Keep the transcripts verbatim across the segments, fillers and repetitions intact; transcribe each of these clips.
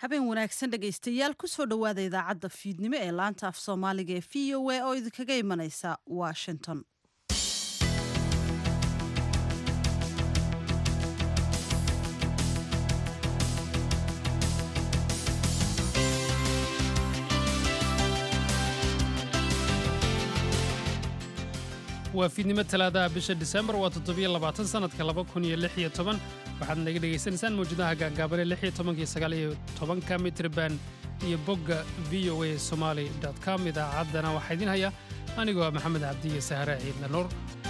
habeen wanaagsan dhegaystayaal kusoo dhowaada idaacadda fiidnimo ee laanta af soomaaliga ee v o a oo idinkaga imanaysa washington. waa fiidnimo talaadaha bisha December waa toddoba iyo labaatan sanadka laba kun iyo lix iyo toban waxaad naga dhageysanaysaan mawjadaha gaagaaban ee lix iyo toban iyo sagaal iyo toban mitir band iyo bogga v o a somali dot com idaacaddana waxaa idin haya anigoo ah maxamed cabdi iyo sahare ciidna nuur.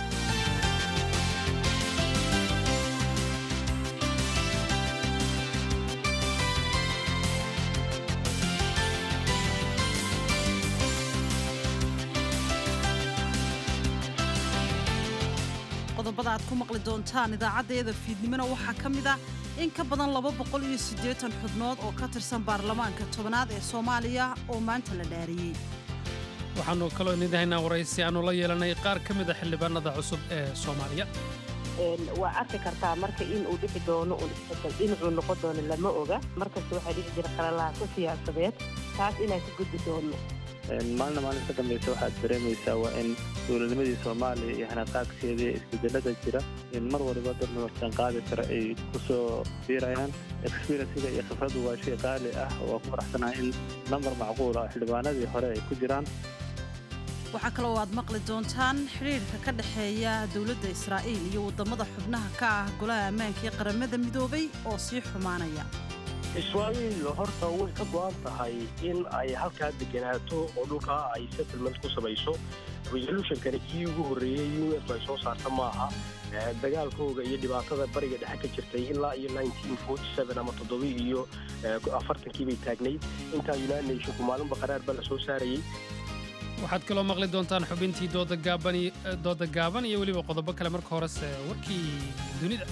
qodobada aad ku maqli doontaan idaacadeeda fiidnimona waxaa ka mid ah in ka badan laba boqol iyo siddeetan xubnood oo ka tirsan baarlamaanka tobanaad ee Soomaaliya oo maanta la dhaariyay. waxaanu kaloo nidahaynaa waraysi aanu la yeelanay qaar ka mid ah xildhibaanada cusub ee Soomaaliya. waa arki kartaa marka in uu dhixi doono uu isbedel inuu noqon doono lama oga markasta waxaa dhici jira qalalaha siyaasadeed taas inaan ka gudbi doono. maalin maalin ka dambaysa waxaad dareemaysaa waa in dowladnimadii Soomaaliya iyo hanaqaaqkeedii isbedelada jira in mar waliba dad nabadsan qaadi kara ay ku soo biirayaan experience-ga iyo khibraddu waa shay qaali ah oo ku faraxsanahay in nambar macquul ah xildhibaanadii hore ay ku jiraan. waxaa kaloo aad maqli doontaan xiriirka ka dhexeeya dowladda Israa'iil iyo wadamada xubnaha ka ah golaha ammaanka ee qaramada midoobay oo sii xumaanaya. Israa'iil horta way ka go'an tahay in ay halkaa deganaato oo dhulka ay settlement ku samayso. resolution-kan kii ugu horreeyay U S ay soo saarta maaha dagaalkooga iyo dhibaatada bariga dhexe ka jirtay ilaa iyo nineteen forty-seven ama toddoba iyo afartankii bay taagnayd intaa United Nations maalinba qaraar baa la soo saarayay. waxaad kaloo maqli doontaan xubintii dooda gaaban dooda gaaban iyo weliba qodobo kale marka horese warkii dunida.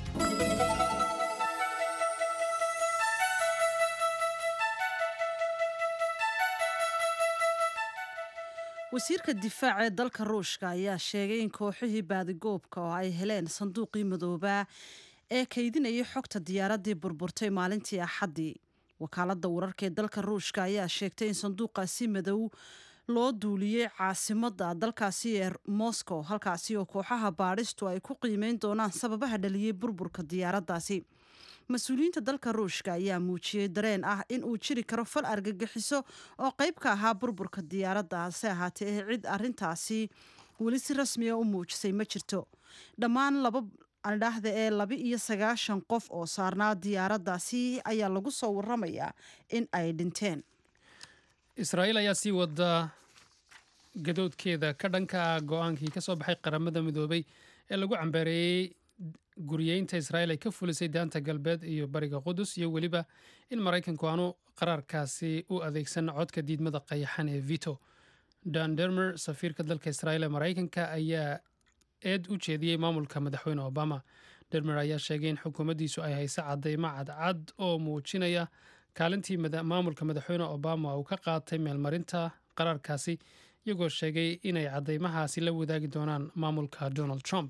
wasiirka difaaca ee dalka Ruushka ayaa sheegay in kooxihii baadigoobka oo ay heleen sanduuqii madoobaa ee kaydinayay xogta diyaaradii burburtay maalintii Axaddii. wakaaladda wararka ee dalka Ruushka ayaa sheegtay in sanduuqaasi madow loo duuliyay caasimadda dalkaasi ee Moscow halkaasi oo kooxaha baadhistu ay ku qiimeyn doonaan sababaha dhaliyay burburka diyaaraddaasi. mas-uuliyiinta dalka Ruushka ayaa muujiyay dareen ah in uu jiri karo fal argagixiso oo qayb ka ahaa burburka diyaaraddaasi ahaatee cid arrintaasi weli si rasmi ah u muujisay ma jirto. dhammaan laba andhaxda ee laba iyo sagaashan qof oo saarnaa diyaaraddaasi ayaa lagu soo waramayaa in ay dhinteen. Israa'iil ayaa sii wada gadoodkeeda ka dhanka ah go'aankii ka soo baxay qaramada midoobay ee lagu cambareeyay guriyeynta Israa'iil ay ka fulisay daanta galbeed iyo bariga Qudus iyo weliba in Maraykanku aanu qaraarkaasi u adeegsan codka diidmada qayaxan ee veto. Dan Dermer safiirka dalka Israa'iil ee Maraykanka ayaa eed u jeediyey maamulka madaxweyne Obama. Dermer ayaa sheegay in xukuumaddiisu ay hayso cadeymo cadcad oo muujinaya kaalintii maamulka madaxweyne Obama uu ka qaatay meelmarinta qaraarkaasi iyagoo sheegay inay cadeymahaasi la wadaagi doonaan maamulka Donald Trump.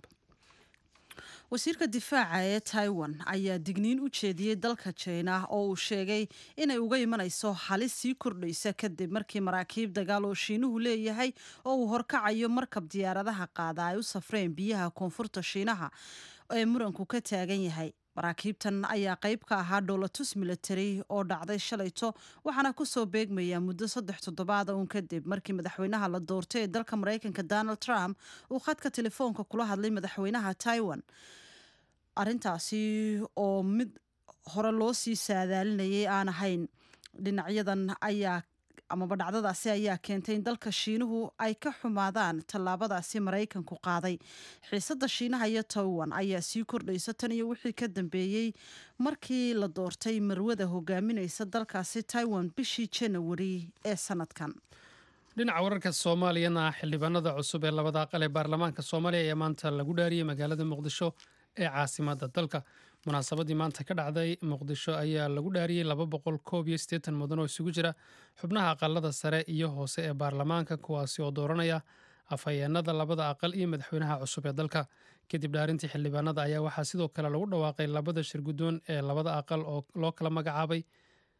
wasiirka difaaca ee Taiwan ayaa digniin u jeediyey dalka China oo uu sheegay inay uga imanayso halis sii kordhaysa kadib markii maraakiib dagaal oo Shiinuhu leeyahay oo uu horkacayo markab diyaaradaha qaada ay u safreen biyaha koonfurta Shiinaha ee muranku ka taagan yahay. maraakiibtan ayaa qayb ka ahaa dhoolatus military oo dhacday shalayto waxaana ku soo beegmaya muddo saddex toddobaad uun kadib markii madaxweynaha la doortay ee dalka Maraykanka Donald Trump uu khadka telefoonka kula hadlay madaxweynaha Taiwan. arrintaasi oo mid hore loo sii saadaalinayay aan ahayn. dhinacyadan ayaa amaba dhacdadaasi ayaa keentay in dalka Shiinuhu ay ka xumaadaan tallaabadaasi Maraykanku qaaday. xiisadda Shiinaha iyo Taiwan ayaa sii kordhaysa tan iyo wixii ka dambeeyey markii la doortay marwada hogaaminaysa dalkaasi Taiwan bishii January ee sanadkan. dhinaca wararka Soomaaliyana xildhibaanada cusub ee labada aqal ee baarlamaanka Soomaaliya ayaa maanta lagu dhaariyay magaalada Muqdisho ee caasimadda dalka. munaasabadii maanta ka dhacday Muqdisho ayaa lagu dhaariyay laba boqol koob iyo siddeetan mudan oo isugu jira xubnaha aqalada sare iyo hoose ee baarlamaanka kuwaasi oo dooranaya afhayeenada labada aqal iyo madaxweynaha cusub ee dalka. kadib dhaarintii xildhibaanada ayaa waxaa sidoo kale lagu dhawaaqay labada shir guddoon ee labada aqal oo loo kala magacaabay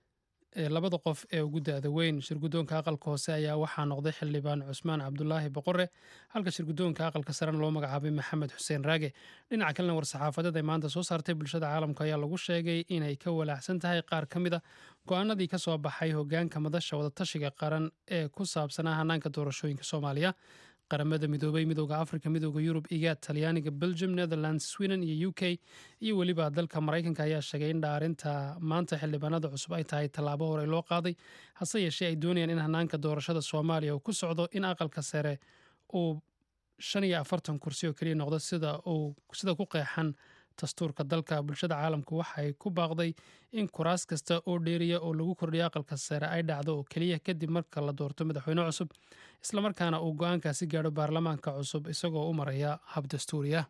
ee labada qof ee ugu da-da weyn. Shirguddoonka aqalka hoose ayaa waxaa noqday xildhibaan Cusmaan Cabdulaahi Boqore, halka shirguddoonka aqalka sarena loo magacaabay Maxamed Xuseen Raage. Dhinaca kalena war-saxaafadeed ay maanta soo saartay bulshada caalamka ayaa lagu sheegay inay ka walaacsan tahay qaar ka mid a go-aanadii ka soo baxay hoggaanka madasha wadatashiga qaran ee ku saabsanaa hanaanka doorashooyinka Soomaaliya. qaramada midoobay, midowda Afrika, midowda Yurub, igaad, Talyaaniga, Belgium, Netherlands, Sweden iyo U K iyo weliba dalka Mareykanka ayaa sheegay in dhaarinta maanta xildhibaanada cusub ay tahay tallaabo hore loo qaaday, hase yeeshee ay doonayaan in hanaanka doorashada Soomaaliya uu ku socdo in aqalka sare uu shan iyo afartan kursi oo keliya noqdo sida uu sida ku qeexan dastuurka dalka. Bulshada caalamku waxay ku baaqday in kuraas kasta oo dheeriya oo lagu kordhiyo aqalka sare ay dhacdo oo keliya kadib marka la doorto madaxweyne cusub, islamarkaana uu go-aankaasi gaadho baarlamaanka cusub isagoo u maraya hab dastuuri ah.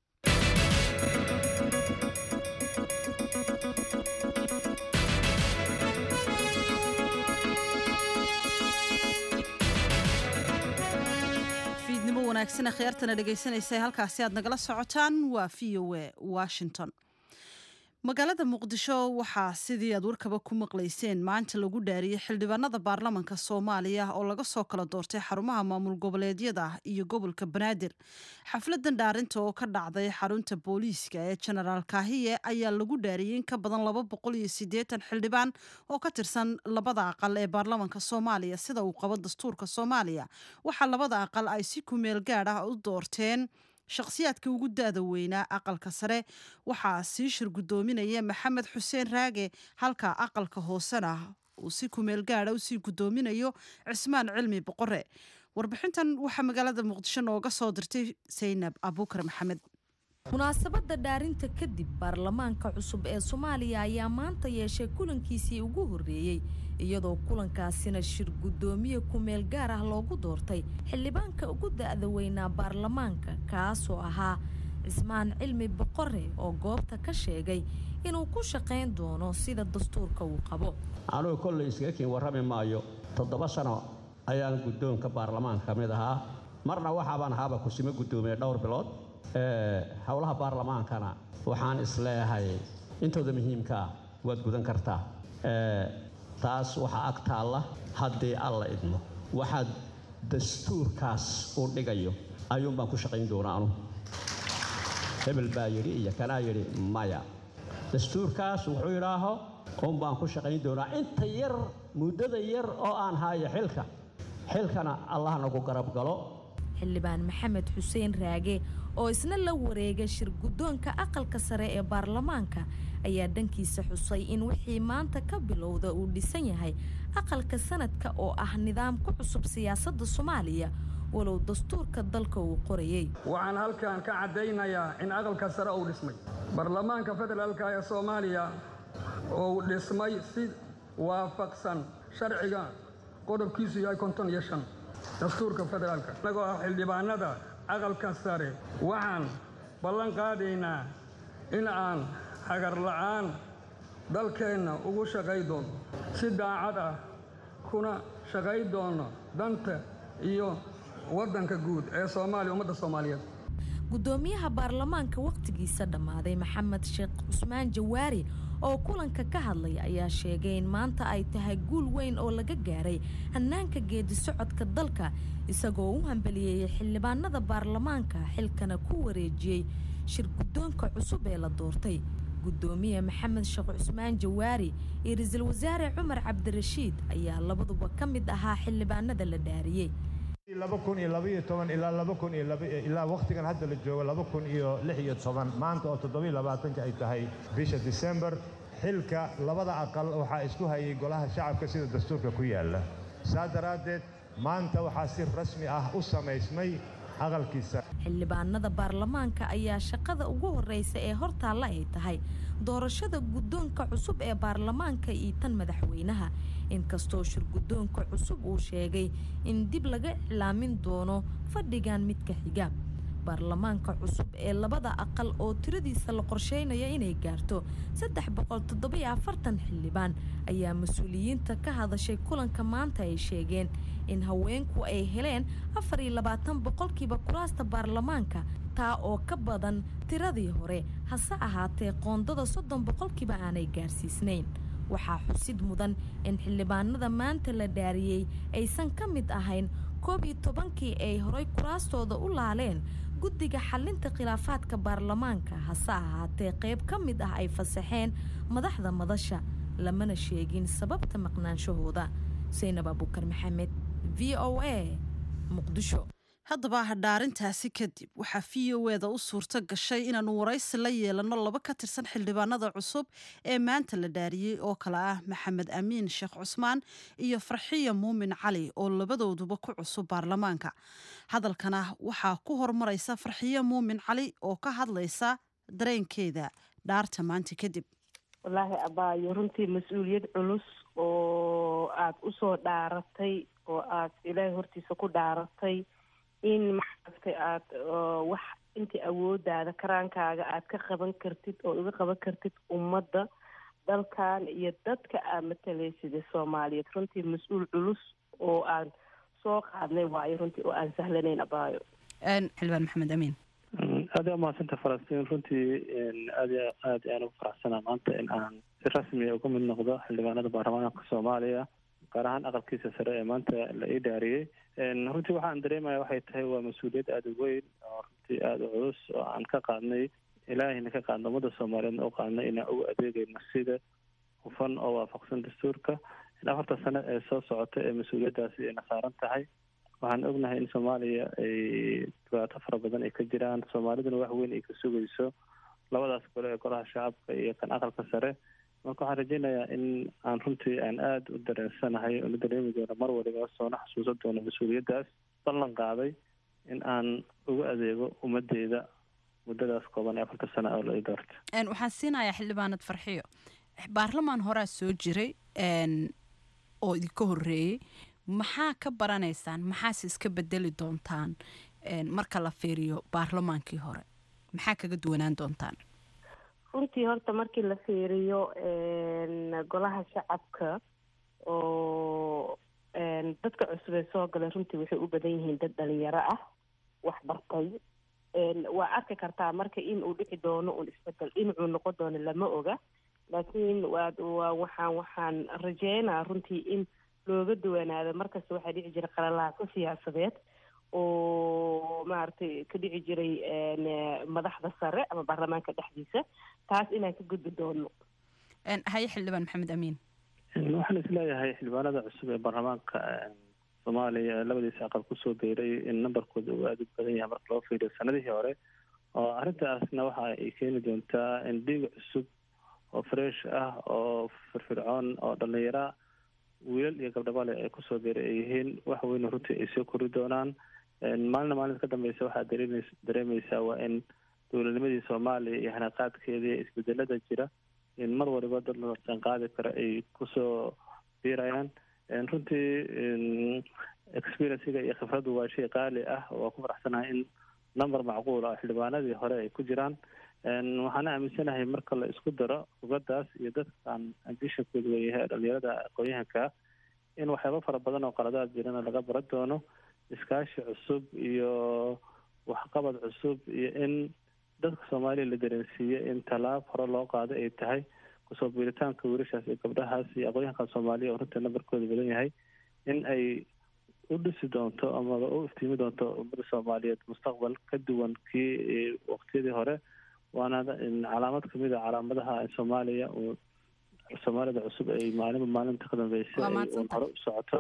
wanaagsan akhyaartana dhegaysanaysa halkaasi aad nagala socotaan waa v o a Washington. magaalada Muqdisho waxaa sidii aad warkaba ku maqlayseen maanta lagu dhaariyay xildhibaanada baarlamaanka Soomaaliya oo laga soo kala doortay xarumaha maamul goboleedyada iyo gobolka Banaadir. xafladan dhaarinta oo ka dhacday xarunta booliiska ee General Kahiye ayaa lagu dhaariyay in ka badan laba boqol iyo siddeetan xildhibaan oo ka tirsan labada aqal ee baarlamaanka Soomaaliya sida uu qabo dastuurka Soomaaliya. waxaa labada aqal ay si ku meel gaar ah u doorteen shakhsiyaadka ugu daada weynaa aqalka sare. waxaa sii shirgudoominaya Maxamed Xuseen Raage, halka aqalka hoosena uu si ku meel gaara usii gudoominayo Cismaan Cilmi Boqore. warbixintan waxaa magaalada Muqdisho nooga soo dirtay Saynab Abuukar Maxamed. munaasabada dhaarinta kadib baarlamaanka cusub ee Soomaaliya ayaa maanta yeeshay kulankiisii ugu horeeyay, iyadoo kulankaasina shir gudoomiye ku meel gaar ah loogu doortay xildhibaanka ugu da-da weynaa baarlamaanka, kaasoo ahaa Cismaan Cilmi Boqore oo goobta ka sheegay inuu ku shaqayn doono sida dastuurka uu qabo. anuu kolley iskaga kiin warrami maayo. toddoba sano ayaan guddoonka baarlamaanka ka mid ahaa, marna waxaabaan ahaaba kusima guddoomiye dhowr bilood. howlaha baarlamaankana waxaan isleeyahay intooda muhiimka ah waad gudan kartaa. taas waxaa ag taalla haddii alla idmo waxaad dastuurkaas u dhigayo ayuun baan ku shaqayn doonaa. anu hebel baa yidhi iyo kanaa yidhi maya, dastuurkaas wuxuu yidhaaho un baan ku shaqayn doonaa inta yar muddada yar oo aan haayo xilka xilkana allah nagu garab galo. xildhibaan Maxamed Xuseen Raage oo isna la wareegay shir guddoonka aqalka sare ee baarlamaanka ayaa dhankiisa xusay in wixii maanta ka bilowda uu dhisan yahay aqalka sanadka oo ah nidaam ku cusub siyaasadda Soomaaliya walow dastuurka dalka uu qorayay. waxaan halkan ka cadaynayaa in aqalka sare uu dhismay baarlamaanka federaalka ee Soomaaliya oo dhismay si waafaqsan sharciga qodobkiisu yahay konton iyo shan dastuurka federaalka. anagoo ah xildhibaanada aqalka sare waxaan ballan qaadaynaa in aan hagar la'aan dalkeenna ugu shaqay doono si daacad ah kuna shaqay doono danta iyo waddanka guud ee Soomaaliya ummadda Soomaaliyeed. gudoomiyaha baarlamaanka waqtigiisa dhammaaday Maxamed Sheekh Cusmaan Jawaari oo kulanka ka hadlay ayaa sheegay in maanta ay tahay guul weyn oo laga gaaray hanaanka geedi socodka dalka, isagoo u hambaliyay xildhibaanada baarlamaanka xilkana ku wareejiyay shir guddoonka cusub ee la doortay. gudoomiye Maxamed Sheekh Cusmaan Jawaari iyo ra'iisul wasaare Cumar Cabdirashiid ayaa labaduba ka mid ahaa xildhibaanada la dhaariyay. laba kun iyo laba iyo toban ilaa laba kun iyo laba ilaa waqtigan hadda la joogo laba kun iyo lix iyo toban maanta oo toddoba iyo labaatan ay tahay bisha December xilka labada aqal waxa isku hayay golaha shacabka sida dastuurka ku yaala. saadaradeed maanta waxa si rasmi ah u sameysmay aqalkiisa. xildhibaanada baarlamaanka ayaa shaqada ugu horeysa ee hortaalla ay tahay doorashada guddoonka cusub ee baarlamaanka iyo tan madaxweynaha, inkastoo shir guddoonka cusub uu sheegay in dib laga iclaamin doono fadhigan midka xiga. baarlamaanka cusub ee labada aqal oo tiradiisa la qorsheynayo inay gaarto saddex boqol toddoba iyo afartan xildhibaan ayaa mas-uuliyiinta ka hadashay kulanka maanta ay sheegeen in haweenku ay heleen afar iyo labaatan boqolkiiba kuraasta baarlamaanka, taa oo ka badan tiradii hore, hase ahaatee qoondada soddon boqolkiiba aanay gaarsiisnayn. waxaa xusid mudan in xildhibaanada maanta la dhaariyey aysan ka mid ahayn koob iyo tobankii ay horay kuraastooda u laaleen guddiga xalinta khilaafaadka baarlamaanka hase ahaatee qayb ka mid ah ay fasaxeen madaxda madasha lamana sheegin sababta maqnaanshahooda. Saynab Abuukar Maxamed, V O A, Muqdisho. haddaba hadhaarintaasi kadib waxaa v o eda u suurto gashay inaanu waraysi la yeelano laba ka tirsan xildhibaanada cusub ee maanta la dhaariyey oo kale ah maxamed amiin sheekh cusmaan iyo farxiya muumin cali oo labadooduba ku cusub baarlamaanka. hadalkana waxaa ku hormaraysa farxiya muumin cali oo ka hadlaysa dareenkeeda dhaarta maanta kadib. wallaahi abaayo runtii mas-uuliyad culus oo aad u soo dhaaratay oo aad ilaahay hortiisa ku dhaaratay in maxaafka aad wax intii awoodaada karaankaaga aad ka qaban kartid oo uga qaban kartid ummadda dalkan iyo dadka aad matalaysid soomaaliyeed. runtii mas-uul culus oo aan soo qaadnay waayo runtii oo aan sahlanayn abaayo. xildhibaan maxamed amiin. aad aa umahadsanta falastiin. runtii aad aad ayaan ugu faraxsanaa maanta in aan si rasmiya uga mid noqdo xildhibaanada baarlamaanka soomaaliya gaar ahaan aqalkiisa sare ee maanta la ii dhaariyey. runtii waxaan dareemaya waxay tahay waa mas-uuliyad aada u weyn oo runtii aada u culus oo aan ka qaadnay ilaahayna ka qaadna ummadda soomaaliyeedna u qaadnay inaan ugu adeegayno sida hufan oo waafaqsan dastuurka in afarta sano ee soo socota ee mas-uuliyaddaasi ayna saaran tahay. waxaan ognahay in soomaaliya ay dhibaato fara badan ay ka jiraan, soomaaliduna wax weyn ay ka sugayso labadaas gole ee golaha shacabka iyo kan aqalka sare. marka waxaan rajaynayaa in aan runtii aan aada u dareensanahay oona dareemi doono mar waliba soona xasuusan doono mas-uuliyaddaas ballan qaaday in aan ugu adeego ummadeyda muddadaas kooban ee afarta sana oo la ii doorta. waxaan siinayaa xildhibaanad farxiyo, baarlamaan horaa soo jiray oo idinka horreeyey, maxaa ka baranaysaan, maxaase iska bedeli doontaan marka la fiiriyo baarlamaankii hore, maxaa kaga duwanaan doontaan? runtii horta markii la fiiriyo golaha shacabka oo dadka cusub ee soo galay runtii waxay u badan yihiin dad dhalinyaro ah wax bartay. waa arki kartaa marka in uu dhici doono un isbedel dhinacuu noqon doono lama oga, laakiin waa waxaan waxaan rajeynaa runtii in looga duwanaado. markasta waxaa dhici jira qalalaaso siyaasadeed oo maaragtay ka dhici jiray madaxda sare ama baarlamaanka dhexdiisa, taas inaan ka gudbi doono. haye xildhibaan maxamed amiin. waxaan isleeyahay xildhibaanada cusub ee baarlamaanka soomaaliya labadiisa aqal kusoo biiray in nambarkooda uu aada u badan yahay marka loo fiiriyo sanadihii hore, oo arrintaasna waxa ay keeni doontaa in dhiig cusub oo fresh ah oo firfircoon oo dhalinyara wiilal iyo gabdhabale ay kusoo biiray ay yihiin wax weyn runtii ay soo kori doonaan. maalina maalinta ka dambeysa waxaad dareemeysaa waa in dowladnimadii soomaaliya iyo hanaqaadkeedii isbedelada jira in mar waliba dad la sanqaadi kara ay kusoo biirayaan. runtii experiencega iyo khibraddu waa shay qaali ah. waa ku faraxsanahay in number macquul ah xildhibaanadii hore ay ku jiraan. waxaana aaminsanahay marka la isku daro rugadaas iyo dadkaan ambishonkooda weeyahay dhalinyarada aqoon-yahanka in waxyaaba fara badan oo qaladaad jirana laga baran doono, iskaashi cusub iyo waxqabad cusub, iyo in dadka soomaaliya la dareensiiye in tallaab hore loo qaado ay tahay kusoo biiritaanka wiilashaas iyo gabdhahaas iyo aqoon-yahanka soomaaliya oo runtii nambarkooda badan yahay in ay u dhisi doonto amaba u iftiimi doonto ummadda soomaaliyeed mustaqbal ka duwan kii waqtiyadii hore. waana calaamad kamid a calaamadaha soomaaliya oo soomaalida cusub ay maalinba maalinta ka dambeysay ay hore u socoto.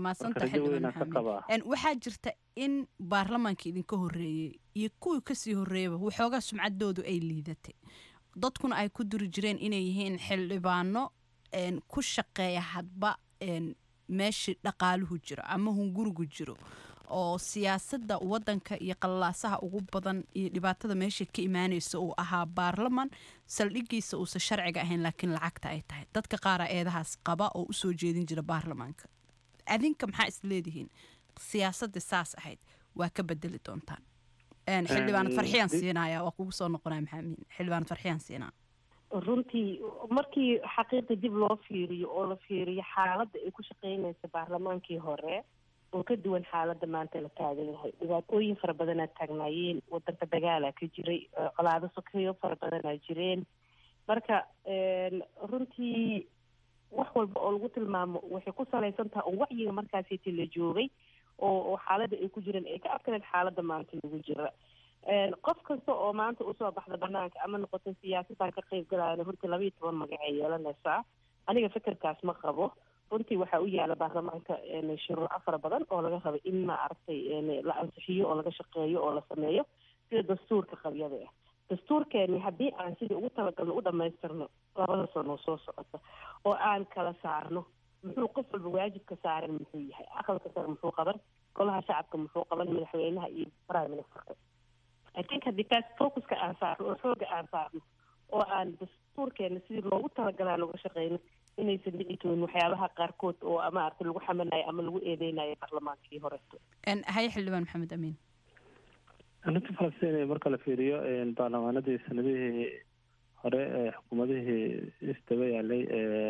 waxaa jirta in baarlamaanka idinka horreeyey iyo kuwii kasii horreeyaba waxoogaa sumcaddoodu ay liidatay, dadkuna ay ku duri jireen inay yihiin xildhibaano ku shaqeeya hadba meeshii dhaqaaluhu jiro ama hungurigu jiro, oo siyaasadda wadanka iyo qalalaasaha ugu badan iyo dhibaatada meesha ka imaanaysa uu ahaa baarlamaan saldhigiisa uusan sharciga ahayn laakiin lacagta ay tahay. dadka qaara eedahaas qaba oo usoo jeedin jira baarlamaanka. adinka maxaa is leedihiin siyaasadda saas ahayd waa ka bedeli doontaan? xildhibaanad farxiyaan siinaya, waa kugu soo noqonaya maxaamiin. xildhibaanad farxiyaan siinaa. runtii markii xaqiiqda dib loo fiiriyo oo la fiiriyo xaaladda ay ku shaqeynaysa baarlamaankii hore oo ka duwan xaaladda maanta la taagan yahay. dhibaatooyin fara badanaa taagnaayeen, wadanka dagaalaa ka jiray, colaado sokeeyo fara badanaa jireen. marka runtii wax walba oo lagu tilmaamo waxay ku salaysan tahay oo wacyiga markaasiti la joogay oo oo xaaladda ay ku jireen ay ka adkaneed xaaladda maanta lagu jira qof kasta oo maanta usoo baxda banaanka ama noqoto siyaasaddan ka qayb galayana runtii laba iyo toban magac ay yeelanaysaa aniga fikirkaas ma qabo runtii waxaa u yaala baarlamaanka shuruuco fara badan oo laga rabo in ma aragtay la ansixiyo oo laga shaqeeyo oo la sameeyo sida dastuurka qabyada ah dastuurkeeni haddii aan sidii ugu talagalno u dhamaystirno labada sano soo socota oo aan kala saarno muxuu qof walba waajibka saaran muxuu yahay aqalka sare muxuu qaban golaha shacabka muxuu qaban madaxweynaha iyo prime ministerka I think haddii taas focuska aan saarno oo xooga aan saarno oo aan dastuurkeena sidii loogu talagalaa looga shaqeyno inaysan dhici doonin waxyaabaha qaarkood oo ama arta lagu xamanayo ama lagu eedeynayo baarlamaankii horeeto haye xildhibaan maxamed amiin arrinta falastiin marka la fiiriyo baarlamaanadii sanadihii hore ee xukuumadihii isdaba yaalay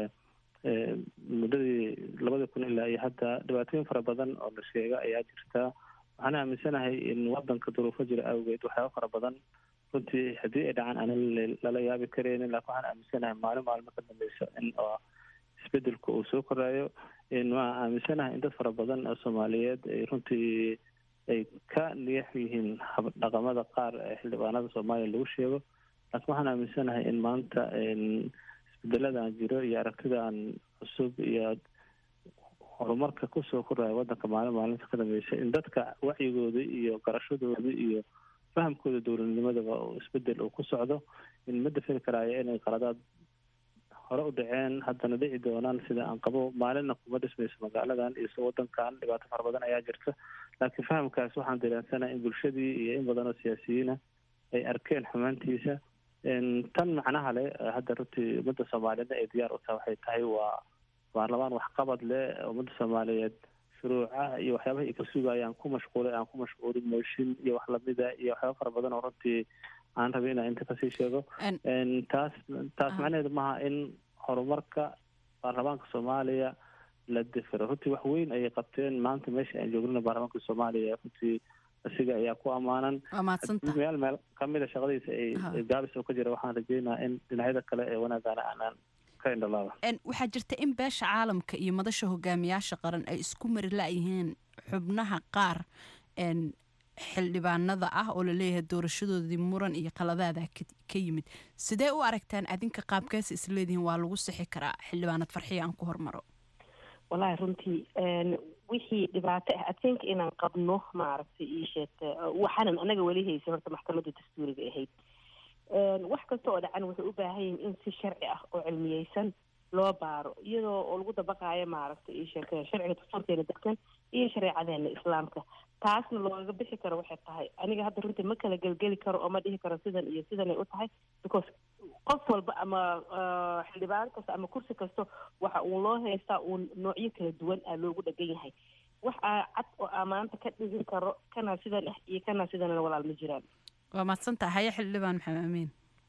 muddadii labada kun ilaa iyo hadda dhibaatooyin fara badan oo la sheega ayaa jirta waxaan aaminsanahay in wadanka duruufo jira awgeed waxyaaba fara badan runtii haddii ay dhacaan aan lala yaabi karaynin laakiin waxaan aaminsanahay maalin maalmo ka dambeyso in oo isbedelku uu soo koraayo waan aaminsanahay in dad fara badan oo soomaaliyeed ay runtii ay ka niyax yihiin dhaqamada qaar ee xildhibaanada soomaaliya lagu sheego laakiin waxaan aaminsanahay in maanta isbedeladan jiro iyo aragtidan cusub iyo horumarka kusoo koraya wadanka maalin maalinta ka dambeysa in dadka wacyigooda iyo garashadooda iyo fahamkooda dowladnimadaba uu isbedel uu ku socdo in ma dafiri karaayo inay qaladaad hore u dhaceen haddana dhici doonaan sida aan qabo maalinna kuma dhismayso magaaladan iyo so wadankan dhibaato fara badan ayaa jirta laakiin fahamkaas waxaan dareensanahay in bulshadii iyo in badan oo siyaasiyiina ay arkeen xumaantiisa tan macnaha leh hadda runtii ummadda soomaaliyeedna ay diyaar u tahay waxay tahay waa baarlamaan waxqabad leh ummadda soomaaliyeed shuruuca iyo waxyaabaha ay ka sugayaan ku mashquulay aan ku mashquulin mooshin iyo wax lamida iyo waxyaaba fara badan oo runtii aan rabay inaan inta kasii sheego taas taas macnaheedu maaha in horumarka baarlamaanka soomaaliya la difiro runtii wax weyn ayay qabteen maanta meesha aan joognana baarlamaanka soomaaliya runtii asiga ayaa ku ammaanan meel meel kamida shaqadiisa ay gaabis oo ka jira waxaan rajeynayaa in dhinacyada kale ee wanaagana aanaan waxaa jirta in beesha caalamka iyo madasha hogaamiyaasha qaran ay isku mari la-yihiin xubnaha qaar xildhibaanada ah oo laleeyahay doorashadoodii muran iyo qaladaada ka yimid sidee u aragtaan adinka qaabkaas isleedihiin waa lagu sixi karaa xildhibaanad farxiya aan ku hormaro wallaahi runtii wixii dhibaato ah adkeynka inaan qabno maaragtay ii sheegta waxaanan anaga weli haysan horta maxkamadda dastuuriga ahayd wax kasta oo dhacan waxay u baahan yihiin in si sharci ah oo cilmiyeysan loo baaro iyadoo oo lagu dabaqaayo maaragtay ii sheegta sharciga dastuurkeena degsan iyo shareecadeena islaamka taasna looga bixi karo waxay tahay aniga hadda runtii ma kala gelgeli karo oo ma dhihi karo sidan iyo sidanay u tahay because qof walba ama xildhibaan kasta ama kursi kasta waxa uu loo haystaa uu noocyo kala duwan ah loogu dhagan yahay wax cad oo amaanta ka dhigin karo kana sidan ah iyo kana sidanna walaal ma jiraan waa mahadsantaha haye xildhibaan maxamed amiin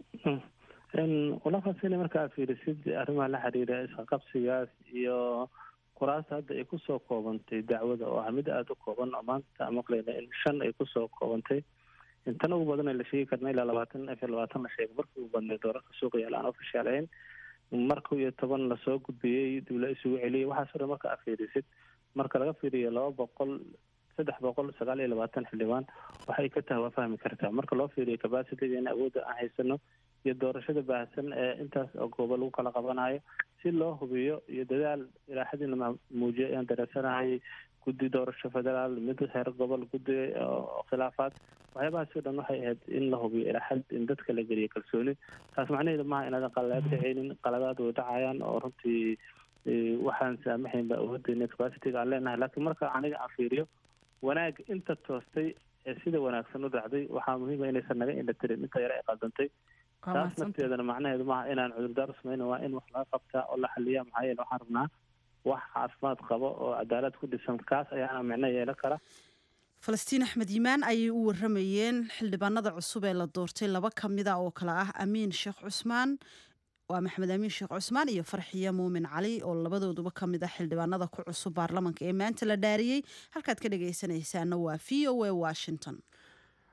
walaafaasina markaa fiirisid arrimaha la xiriira isqaqabsigaas iyo kuraasta hadda ay kusoo koobantay dacwada oo ah mid aada u kooban oo maanta maqlayna in shan ay kusoo koobantay intan ugu badan la sheegi karna ilaa labaatan afar labaatan la sheego markii ugu badnay doorarka suuqa yaala aan ofishaalayn marka iyo toban lasoo gudbiyey dib la isugu celiyay waxaasoo dhan marka aad fiirisid marka laga fiiriyo laba boqol saddex boqol sagaal iyo labaatan xildhibaan waxay ka tahay waa fahmi kartaa marka loo fiiriyo capacitigeena awoodda aan haysano iyo doorashada baahsan ee intaas oo goobo lagu kala qabanayo si loo hubiyo iyo dadaal ilaa xadina muujiyo ayaan dareensanahay guddi doorasho federaal mid heer gobol guddi oo khilaafaad waxyaabahaas oo dhan waxay ahayd in la hubiyo ilaa xad in dadka la geliyo kalsooni taas macnaheedu maaha inaadan qaladaad dhacaynin qaladaad way dhacayaan oo runtii waxaan saamaxaynba awooddeena capacitiga aan leenahay laakiin marka aniga aan fiiriyo wanaag inta toostay ee sida wanaagsan u dhacday waxaa muhiima inaysan naga indhatirin inta yare ay qaldantay taas nafteedana macnaheedu maaha inaan cudurdaar u samayna waa in wax laga qabtaa oo la xaliyaa maxaa yeele waxaan rabnaa wax caafimaad qabo oo cadaalad ku dhisan kaas ayaana micno yeelan kara falastiin axmed yimaan ayay u waramayeen xildhibaanada cusub ee la doortay laba ka mida oo kale ah amiin sheekh cusmaan waa maxamed amiin sheekh cusmaan iyo farxiya muumin cali oo labadooduba ka mid ah xildhibaanada ku cusub baarlamanka ee maanta la dhaariyey halkaad ka dhagaysanaysaana waa v o a washington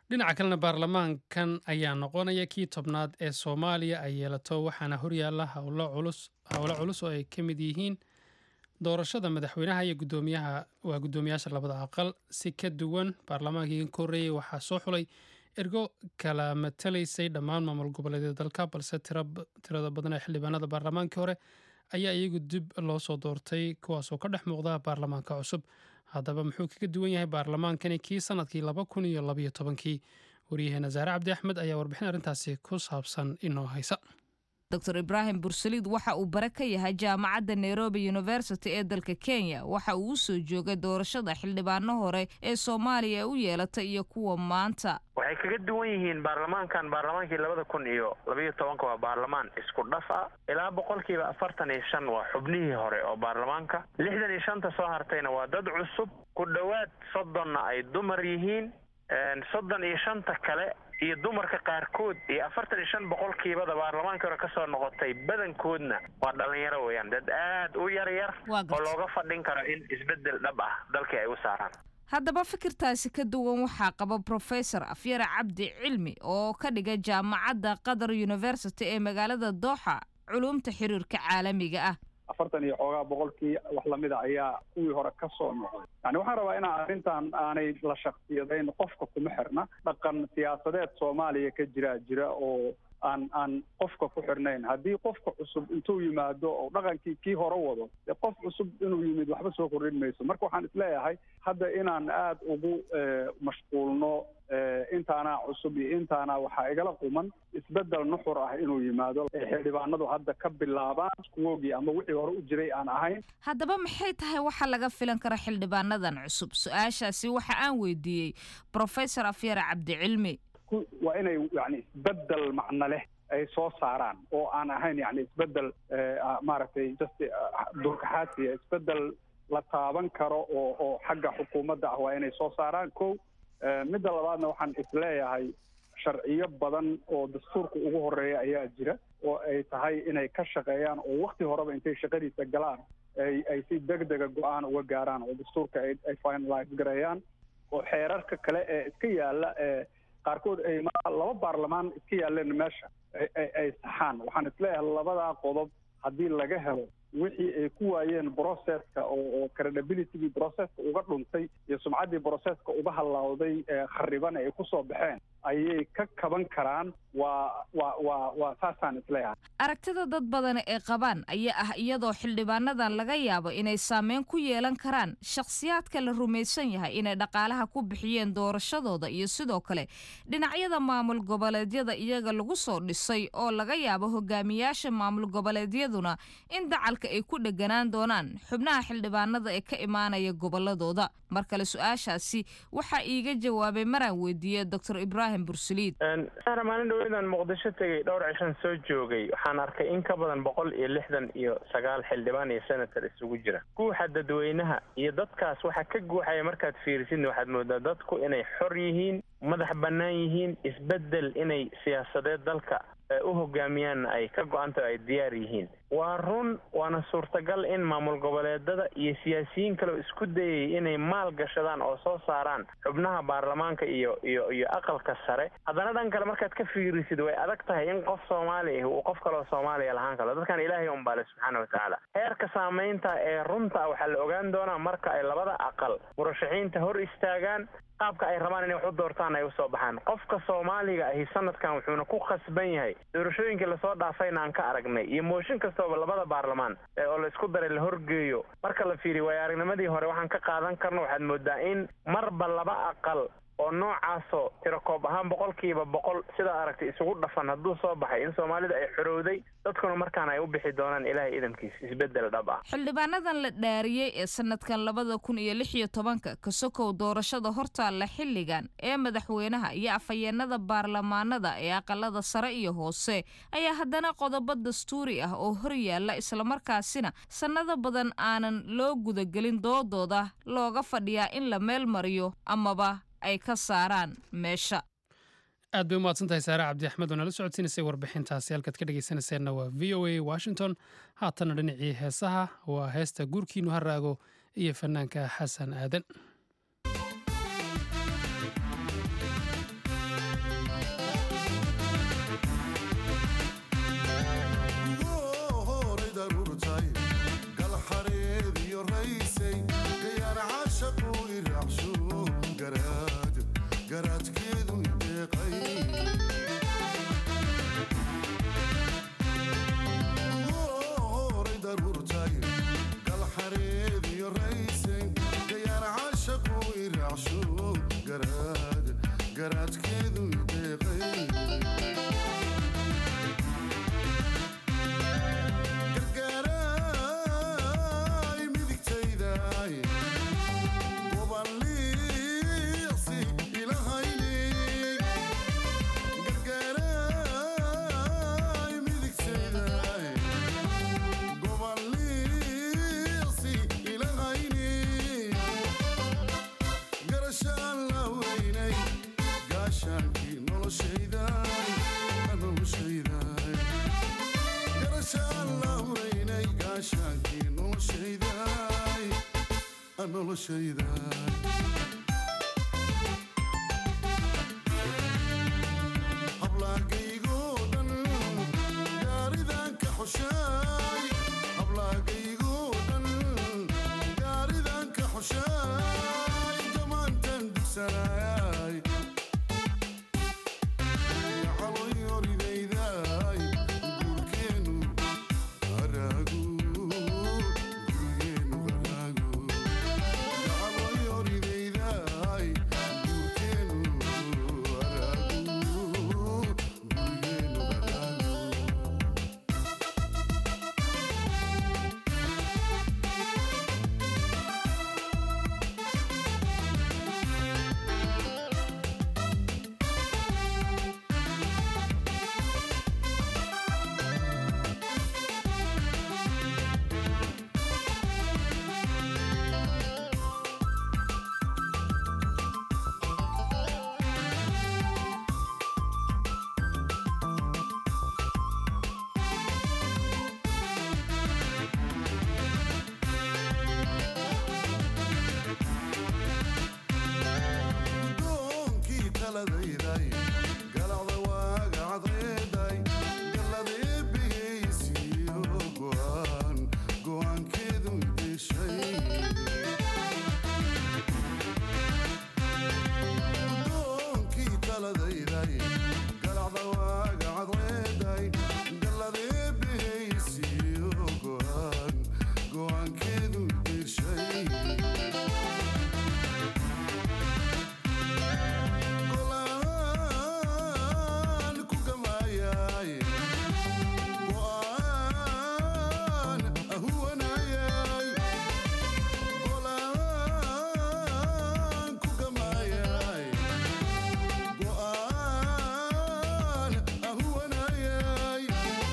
dhinaca kalena baarlamaankan ayaa noqonaya kii tobnaad ee soomaaliya ay yeelato waxaana horyaala howlo culus howlo culus oo ay ka mid yihiin doorashada madaxweynaha iyo gudoomiyaha waa gudoomiyaasha labada aqal si ka duwan baarlamaankii ka horreeyey waxaa soo xulay ergo kala matalaysay dhammaan maamul goboleedyada dalka balse tirada badan ee xildhibaanada baarlamaankii hore ayaa iyagu dib loo soo doortay kuwaasoo ka dhex muuqda baarlamaanka cusub haddaba muxuu kaga duwan yahay baarlamaankani kii sanadkii laba kun iyo labaiyo tobankii waryaheena saare cabdi axmed ayaa warbixin arrintaasi ku saabsan inoo haysa doctor ibraahim bursaliid waxa uu bare ka yahay jaamacadda nairobi university ee dalka kenya waxa uu u soo joogay doorashada xildhibaano hore ee soomaaliya u yeelatay iyo kuwa maanta waxay kaga duwan yihiin baarlamaankan baarlamaankii labada kun iyo labaiyo tobanka waa baarlamaan isku dhaf ah ilaa boqolkiiba afartan iyo shan waa xubnihii hore oo baarlamaanka lixdan iyo shanta soo hartayna waa dad cusub ku dhowaad soddonna ay dumar yihiin soddon iyo shanta kale iyo dumarka qaarkood iyo afartan iyo shan boqolkiibada baarlamaankii hore kasoo noqotay badankoodna waa dhalinyaro weeyaan dad aad u yar yar oo looga fadhin karo in isbedel dhab ah dalkii ay u saaraan haddaba fikirtaasi ka duwan waxaa qaba professor afyare cabdi cilmi oo ka dhiga jaamacadda qatar university ee magaalada dooxa culumta xiriirka caalamiga ah afartan iyo xoogaa boqolkii wax lamida ayaa kuwii hore ka soo noqday yani waxaan rabaa inaa arrintan aanay la shaksiyadayn qofka kuma xirna dhaqan siyaasadeed soomaaliya ka jiraa jira oo aan aan qofka ku xirnayn haddii qofka cusub intuu yimaado oo dhaqankii kii hore wado dee qof cusub inuu yimid waxba soo kordhin mayso marka waxaan isleeyahay hadda inaan aada ugu mashquulno intaanaa cusub iyo intaanaa waxaa igala quman isbedel nuxur ah inuu yimaado xildhibaanadu hadda ka bilaabaan kuwoogii ama wixii hore u jiray aan ahayn haddaba maxay tahay waxa laga filan kara xildhibaanadan cusub su-aashaasi waxa aan weydiiyey professor afyare cabdi cilmi waa inay yani isbedel macno leh ay soo saaraan oo aan ahayn yani isbedel maaragtay just durkaxaasiya isbedel la taaban karo oo oo xagga xukuumadda ah waa inay soo saaraan ko midda labaadna waxaan isleeyahay sharciyo badan oo dastuurka ugu horeeya ayaa jira oo ay tahay inay ka shaqeeyaan oo wakti horeba intay shaqadiisa galaan ay ay si degdega go-aan uga gaaraan oo dastuurka ay ay finalize gareeyaan oo xeerarka kale ee iska yaala ee qaarkood ay laba baarlamaan iska yaaleen meesha ay saxaan waxaan isleeyahay labadaa qodob haddii laga helo wixii ay ku waayeen processka oo credibilitygii processka uga dhuntay iyo sumcaddii processka uga hallawday khariban ay kusoo baxeen ayay ka kaban karaan waa waa waa waa saasaan isleeyahay aragtida dad badan ee qabaan ayaa ah iyadoo xildhibaanadan laga yaabo inay saameyn ku yeelan karaan shakhsiyaadka la rumaysan yahay inay dhaqaalaha ku bixiyeen doorashadooda iyo sidoo kale dhinacyada maamul goboleedyada iyaga lagu soo dhisay oo laga yaabo hogaamiyaasha maamul goboleedyaduna in dacalka ay ku dheganaan doonaan xubnaha xildhibaanada ee ka imaanaya goboladooda mar kale su-aashaasi waxaa iiga jawaabay maraan weydiiyey doctor ibraahim bursaliid maalin dhaweydaan muqdisho tegey dhowr cishan soo joogay waxaan arkay in ka badan boqol iyo lixdan iyo sagaal xildhibaan iyo senator isugu jira guuxa dadweynaha iyo dadkaas waxaa ka guuxaya markaad fiirisid waxaad moodaa dadku inay xor yihiin madax bannaan yihiin isbedel inay siyaasadeed dalka u hogaamiyaan ay ka go-anta ay diyaar yihiin waa run waana suurtagal in maamul goboleedada iyo siyaasiyiin kale isku dayay inay maal gashadaan oo soo saaraan xubnaha baarlamaanka iyo iyo iyo aqalka sare haddana dhan kale markaad ka fiirisid way adag tahay in qof soomaali ah uu qof kaloo soomaaliya lahaan karo dadkan ilaahay un baale subxaana watacaala heerka saamaynta ee runta waxaa la ogaan doonaa marka ay labada aqal murashaxiinta hor istaagaan qaabka ay rabaan inay wax u doortaan ay usoo baxaan qofka soomaaliga ahi sanadkan wuxuuna ku khasban yahay doorashooyinkii lasoo dhaafayna aan ka aragnay iyo mooshin kastooba labada baarlamaan oo la isku daray la horgeeyo marka la fiiriyo waaya aragnimadii hore waxaan ka qaadan karno waxaad moodaa in marba laba aqal oo noocaasoo tirakoob ahaan boqolkiiba boqol sidaa aragtay isugu dhafan hadduu soo baxay in soomaalida ay xorowday dadkuna markaan ay u bixi doonaan ilaahay idamkiis isbedel dhab ah xildhibaanadan la dhaariyey ee sanadkan labada kun iyo lix iyo tobanka ka sokow doorashada hortaalla xilligan ee madaxweynaha iyo afhayeenada baarlamaanada ee aqalada sare iyo hoose ayaa haddana qodobo dastuuri ah oo hor yaalla islamarkaasina sannado badan aanan loo gudagelin doodooda looga fadhiyaa in la meel mariyo amaba ay ka saaraan meesha aad bay u mahadsan tahay saare cabdi axmed oo nala socodsiinaysay warbixintaasi halkaad ka dhegaysanayseena waa v o a washington haatana dhinacii heesaha waa heesta guurkiinu ha raago iyo fanaanka xasan aadan noloshayda hablaagaygo dhan gaaridan ka xushaay hablaagaygo dhan gaaridan ka xushaay jamaantan dugsanayay caloyoridayday guurkeenu haraagu gurgeenu haraagu caloyoridayday guurkeenu haraagu gurgeenu haraagu doonkii taladayday galacda waaga cadayday galladee bihaysiyo go'aan go'aankeedu deshay doonkii taladayday galacda waaga cadayday galladee bihaysiyo go'aan go'aankeedu deshay go'aan ku gamayay go'aan ahuwanayay go'aan ku gamayay go'aan ahuwanayay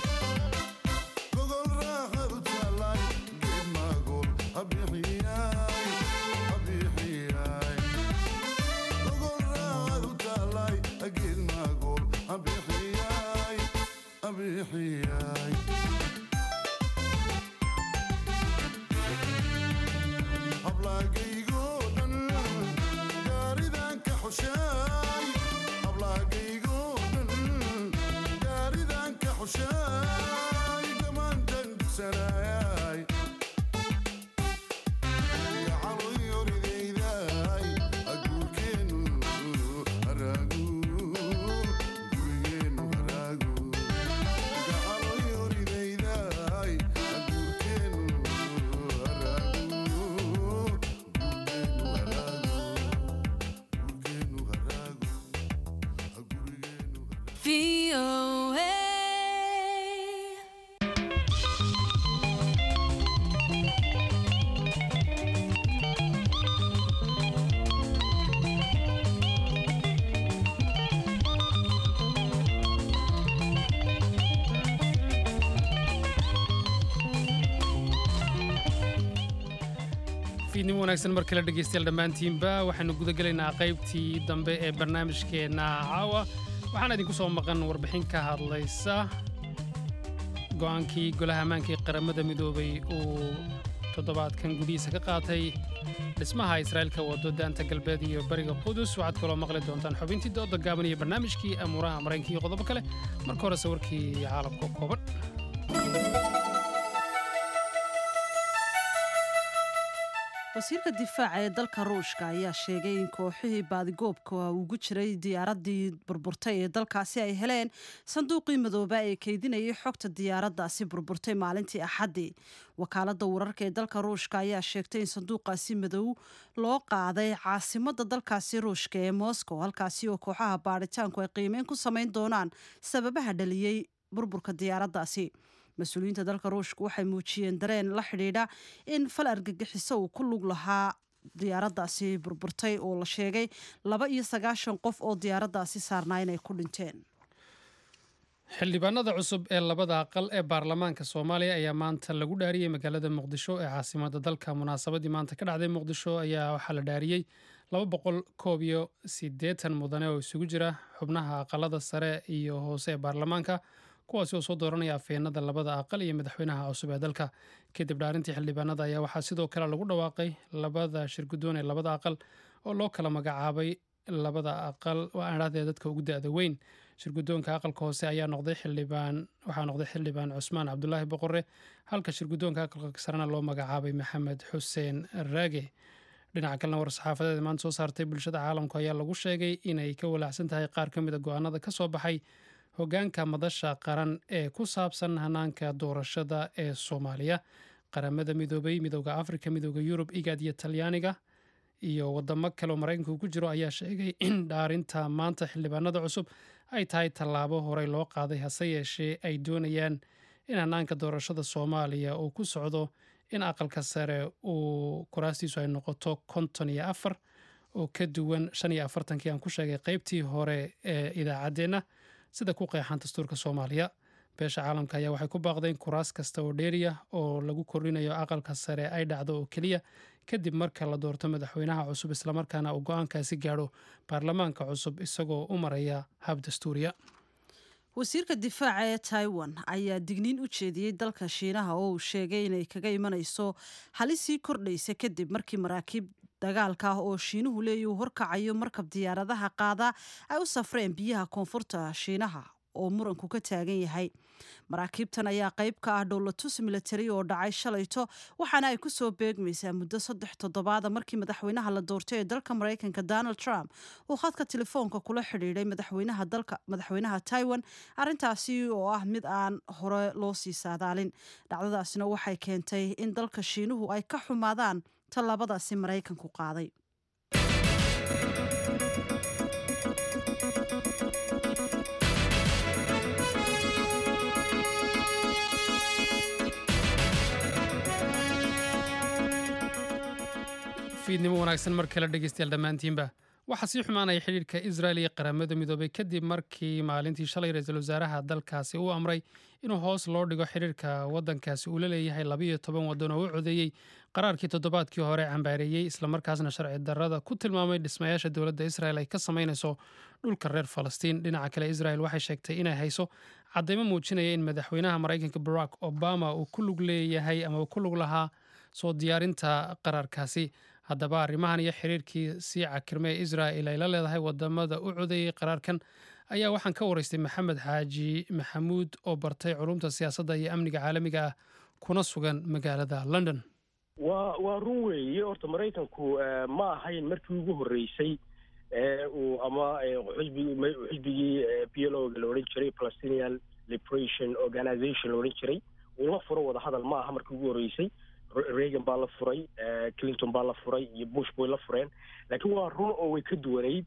gogol raaxadu taalay geed maagol habixiyay habixiyay gogol raaxadu taalay geed maagol habixiyay habixiyay hablaagaygo dhan gaaridan ka xushaay hablaagaygo dhan gaaridan ka xushaay dhammaantan dugsanayay gacaloyoridayday guurkeenu haraagu gurgeenu haraagu gacaloyoridayday guurkeenu haraagu gurgeenu haraagu gurgeenu haraagu gurgeenu fiidnimo wanaagsan mar kale dhegaystayaal dhammaantiinba waxaanu guda gelaynaa qaybtii dambe ee barnaamijkeenna caawa waxaana idinku soo maqan warbixin ka hadlaysa go'aankii golaha ammaanka ee qaramada midoobay uu toddobaadkan gudihiisa ka qaatay dhismaha israa'iilka wado daanta galbeed iyo bariga qudus waxaad kaloo maqli doontaan xubintii dooda gaaban iyo barnaamijkii amuuraha maraykanka iyo qodobo kale marka hore sawirkii caalamka oo kooban wasiirka difaaca ee dalka ruushka ayaa sheegay in kooxihii baadigoobka ugu jiray diyaaradii burburtay ee dalkaasi ay heleen sanduuqii madooba ee keydinayay xogta diyaaraddaasi burburtay maalintii axaddii wakaaladda wararka ee dalka ruushka ayaa sheegtay in sanduuqaasi madow loo qaaday caasimadda dalkaasi ruushka ee moscow halkaasi oo kooxaha baadhitaanku ay qiimeyn ku samayn doonaan sababaha dhaliyey burburka diyaaraddaasi mas-uuliyiinta dalka ruushka waxay muujiyeen dareen la xidhiidha in fal argagixiso uu ku lug lahaa diyaaraddaasi burburtay oo la sheegay laba iyo sagaashan qof oo diyaaraddaasi saarnaa inay ku dhinteen xildhibaanada cusub ee labada aqal ee baarlamaanka soomaaliya ayaa maanta lagu dhaariyey magaalada muqdisho ee caasimada dalka munaasabadii maanta ka dhacday muqdisho ayaa waxaa la dhaariyey laba boqol koob iyo siddeetan mudane oo isugu jira xubnaha aqalada sare iyo hoose ee baarlamaanka kuwaasi oo soo dooranaya afhayeenada labada aqal iyo madaxweynaha cusub ee dalka. kadib dhaarintii xildhibaanada ayaa waxaa sidoo kale lagu dhawaaqay labada shirgudoon ee labada aqal oo loo kala magacaabay labada aqal waa aadhahdee dadka ugu da-da weyn. shirgudoonka aqalka hoose ayaa noqday xildhibaan waxaa noqday xildhibaan cusmaan cabdulaahi boqore, halka shirgudoonka aqalka sarena loo magacaabay maxamed xuseen raage. dhinaca kalena war-saxaafadeed maanta soo saartay bulshada caalamku ayaa lagu sheegay inay ka walaacsan tahay qaar ka mid a go-aanada ka soo baxay hogaanka madasha qaran ee ku saabsan hanaanka doorashada ee soomaaliya. qaramada midoobay, midooda afrika, midooda yurub, igad iyo talyaaniga iyo wadamo kale oo maraykanka ku jiro ayaa sheegay in dhaarinta maanta xildhibaanada cusub ay tahay tallaabo horey loo qaaday, hase yeeshee ay doonayaan in hanaanka doorashada soomaaliya uu ku socdo in aqalka sare uu kuraastiisu ay noqoto konton iyo afar oo ka duwan shan iyo afartankii aan ku sheegay qeybtii hore ee idaacaddeenna sida ku qeexan dastuurka soomaaliya. beesha caalamka ayaa waxay ku baaqdeen kuraas kasta oo dheeriya oo lagu kordhinayo aqalka sare ay dhacdo oo keliya kadib marka la doorto madaxweynaha cusub, islamarkaana uu go-aankaasi gaadho baarlamaanka cusub isagoo u maraya hab dastuuriya. wasiirka difaaca ee taiwan ayaa digniin u jeediyey dalka shiinaha oo uu sheegay inay kaga imanayso halis sii kordhaysa kadib markii maraakiib dagaalka ah oo shiinuhu leeya uu horkacayo markab diyaaradaha qaada ay u safreen biyaha koonfurta shiinaha oo muranku ka taagan yahay. maraakiibtan ayaa qayb ka ah dhowlatus militari oo dhacay shalayto, waxaana ay kusoo beegmaysaa muddo saddex toddobaada markii madaxweynaha la doortay ee dalka maraykanka Donald Trump uu khadka telefoonka kula xidhiidhay madaxweynaha dalka madaxweynaha Taiwan, arrintaasi oo ah mid aan hore loo sii saadaalin. dhacdadaasina waxay keentay in dalka shiinuhu ay ka xumaadaan tallaabadaasi maraykanku qaaday. fiidnimo wanaagsan mar kale dhegeystayaal dhammaantiinba. waxaa sii xumaanaya xidhiirka Israel iyo qaramada midoobay kadib markii maalintii shalay ra-iisul wasaaraha dalkaasi uu amray inuu hoos loo dhigo xidhiirka waddankaasi uu la leeyahay labiyo toban waddan oo u codeeyey qaraarkii toddobaadkii hore cambaareeyey islamarkaasna sharci darrada ku tilmaamay dhismayaasha dowladda Israel ay ka samaynayso dhulka reer Falastiin. dhinaca kale Israel waxay sheegtay inay hayso caddaymo muujinaya in madaxweynaha Maraykanka Barack Obama uu ku lug leeyahay ama uu ku lug lahaa soo diyaarinta qaraarkaasi. haddaba arrimahan iyo xiriirkii sii cakirme ee Israel ay la leedahay wadamada u codeeyey qaraarkan ayaa waxaan ka waraystay maxamed xaaji maxamuud oo bartay culumta siyaasadda iyo amniga caalamiga ah kuna sugan magaalada London. waa waa run weeye horta maraykanku ma ahayn markii ugu horreysay uu ama xisbigii xisbigii P L O la odhan jiray Palestinian Liberation Organization la odhan jiray uu la furo wada hadal ma aha markii ugu horreysay. Reagan baa la furay, Clinton baa la furay iyo Bush bay la fureen, laakiin waa run oo way ka duwanayd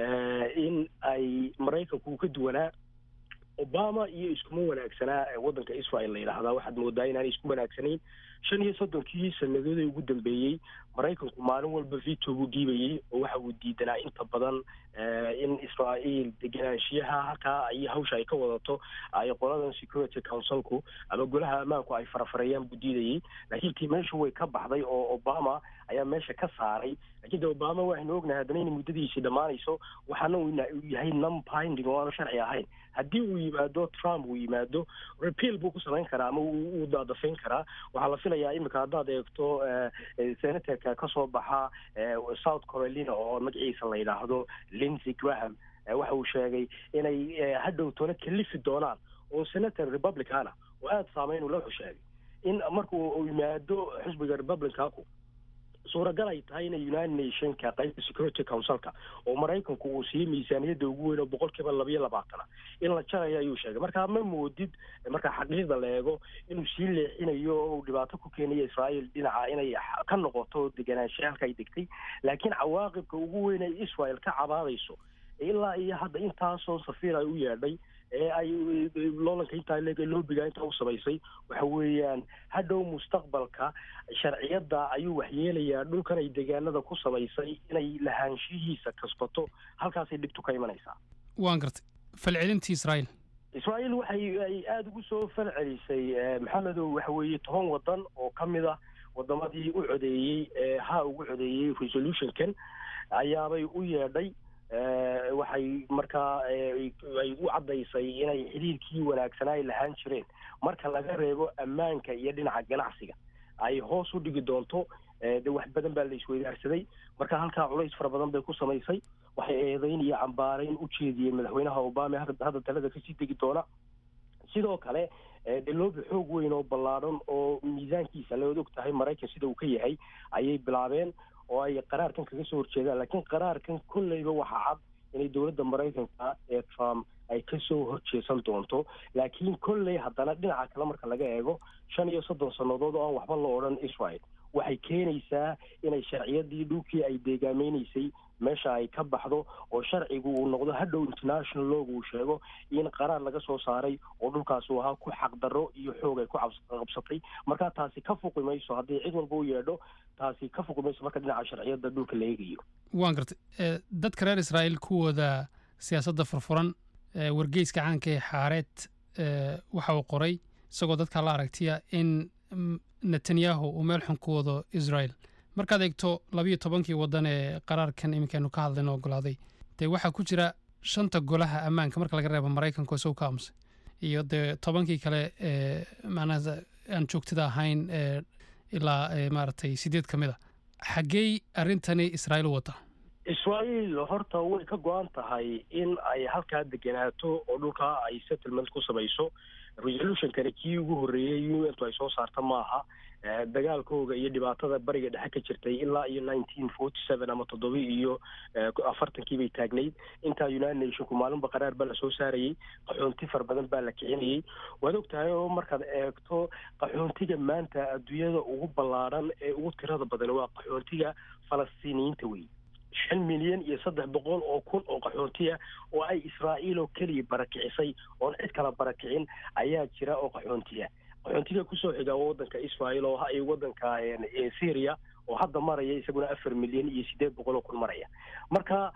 in ay maraykanku ka duwanaa Obama iyo iskuma wanaagsanaa waddanka Israel la yidhaahdaa. waxaad moodaa inaanay isku wanaagsanayn. shan iyo soddonkii sannadoodii ugu dambeeyey maraykanku maalin walba veto buu dhiibayey oo waxa uu diidanaa inta badan in Israel deganaanshiyaha halkaa ay hawsha ay ka wadato ay qoladan Security Councilku ama golaha ammaanku ay farafarayaan buu diidayey. laakiin tii meesha way ka baxday oo Obama ayaa meesha ka saaray. laakiin Obama waxaynu ognahay haddana inay muddadiisii dhammaanayso, waxaana uu yahay non-binding oo aanu sharci ahayn. haddii uu yimaado Trump uu yimaado repeal buu ku samayn karaa ama uu daadafayn karaa. waxaa la filayaa imika haddaad eegto senatorka ka soo baxa South Carolina oo magaciisa la yidhaahdo Lindsey Graham, waxa uu sheegay inay hadhow toona kalifi doonaan oo senator Republicana oo aada saameyn u la sheegay in markuu uu yimaado xisbiga Republicanku suuragal ay tahay in United Nationka qaybta Security Councilka oo maraykanku uu siiyey miisaaniyadda ugu weyn oo boqolkiiba laba iyo labaatan in la jarayo ayuu sheegay. marka ma moodid marka xaqiiqda la eego inuu sii leexinayo oo dhibaato ku keenayo Israel dhinaca inay ka noqoto deganaansho halka ay degtay. laakiin cawaaqibka ugu weyn ee Israel ka cabaadayso ilaa iyo hadda intaasoo safiir ay u yeedhay ee ay loolanka intaa leega loobiga inta u samaysay waxa weeyaan hadhow mustaqbalka sharciyada ayuu waxyeelayaa dhulkan ay deegaanada ku samaysay inay lahaanshihiisa kasbato, halkaasay dhibtu ka imanaysaa. waan gartay falcelintii Israel Israel waxay ay aada ugu soo falcelisay maxamedow waxa weeye toban wadan oo ka mid ah wadamadii u codeeyey ha ugu codeeyey resolutionkan ayaabay u yeedhay waxay markaa ay u caddaysay inay xiriirkii wanaagsanaa ay lahaan jireen marka laga reebo ammaanka iyo dhinaca ganacsiga ay hoos u dhigi doonto. de wax badan baa la isweydaarsaday, marka halkaa culays fara badan bay ku samaysay. waxay eedayn iyo cambaarayn u jeediyeen madaxweynaha obama hadda talada kasii degi doona. sidoo kale de loobi xoog weyn oo ballaadhan oo miisaankiisa la og tahay maraykan sida uu ka yahay ayay bilaabeen oo ay qaraarkan kaga soo horjeedaan. laakiin qaraarkan kolleyba waxaa cad inay dowladda maraykanka ee trump ay kasoo horjeesan doonto. laakiin kolley haddana dhinaca kale marka laga eego shan iyo soddon sannadood oo aan waxba la odhan israel waxay keenaysaa inay sharciyadii dhulkii ay deegaameynaysay meesha ay ka baxdo oo sharcigu uu noqdo hadhow international log uu sheego in qaraar laga soo saaray oo dhulkaas uu ahaa ku xaqdarro iyo xoog ay ku qabsatay. markaa taasi ka fuqi mayso haddii cid walba u yeedho, taasi ka fuqi mayso marka dhinaca sharciyadda dhulka la eegayo. waan gartay dadka reer israa'iil kuwooda siyaasadda furfuran wargeyska caanka ee xaareed waxa uu qoray isagoo dadka la aragtiya in netanyahu uu meel xun ku wado israel. markaad eegto labiyo tobankii waddan ee qaraarkan iminkaanu ka hadlayno ogolaaday dee waxaa ku jira shanta golaha ammaanka marka laga reebo maraykanku isagu ka aamusay iyo dee tobankii kale ee macnaha aan joogtada ahayn ilaa maaragtay sideed ka mid a. xaggey arrintani israa'iil u wada? israa'iil horta way ka go-an tahay in ay halkaa degenaato oo dhulkaa ay settlement ku samayso. resolutionkani kii ugu horreeyey u n ay soo saarta maaha. dagaalkooga iyo dhibaatada bariga dhexe ka jirtay ilaa iyo nineteen forty seven ama toddoba iyo afartankii bay taagnayd. intaa united nationku maalinba qaraar baa la soo saarayey, qaxoonti fara badan baa la kicinayey. waad og tahay oo markaad eegto qaxoontiga maanta adduunyada ugu ballaadhan ee ugu tirada badan waa qaxoontiga falastiiniyiinta wey. shan milyan iyo saddex boqol oo kun oo qaxoontiya oo ay israa'iil oo keliya barakicisay oon cid kala barakicin ayaa jira oo qaxoontiya. qaxoontiga kusoo xiga waddanka israa'iil oo ay waddanka syria oo hadda maraya isaguna afar milyan iyo sideed boqol oo kun maraya. marka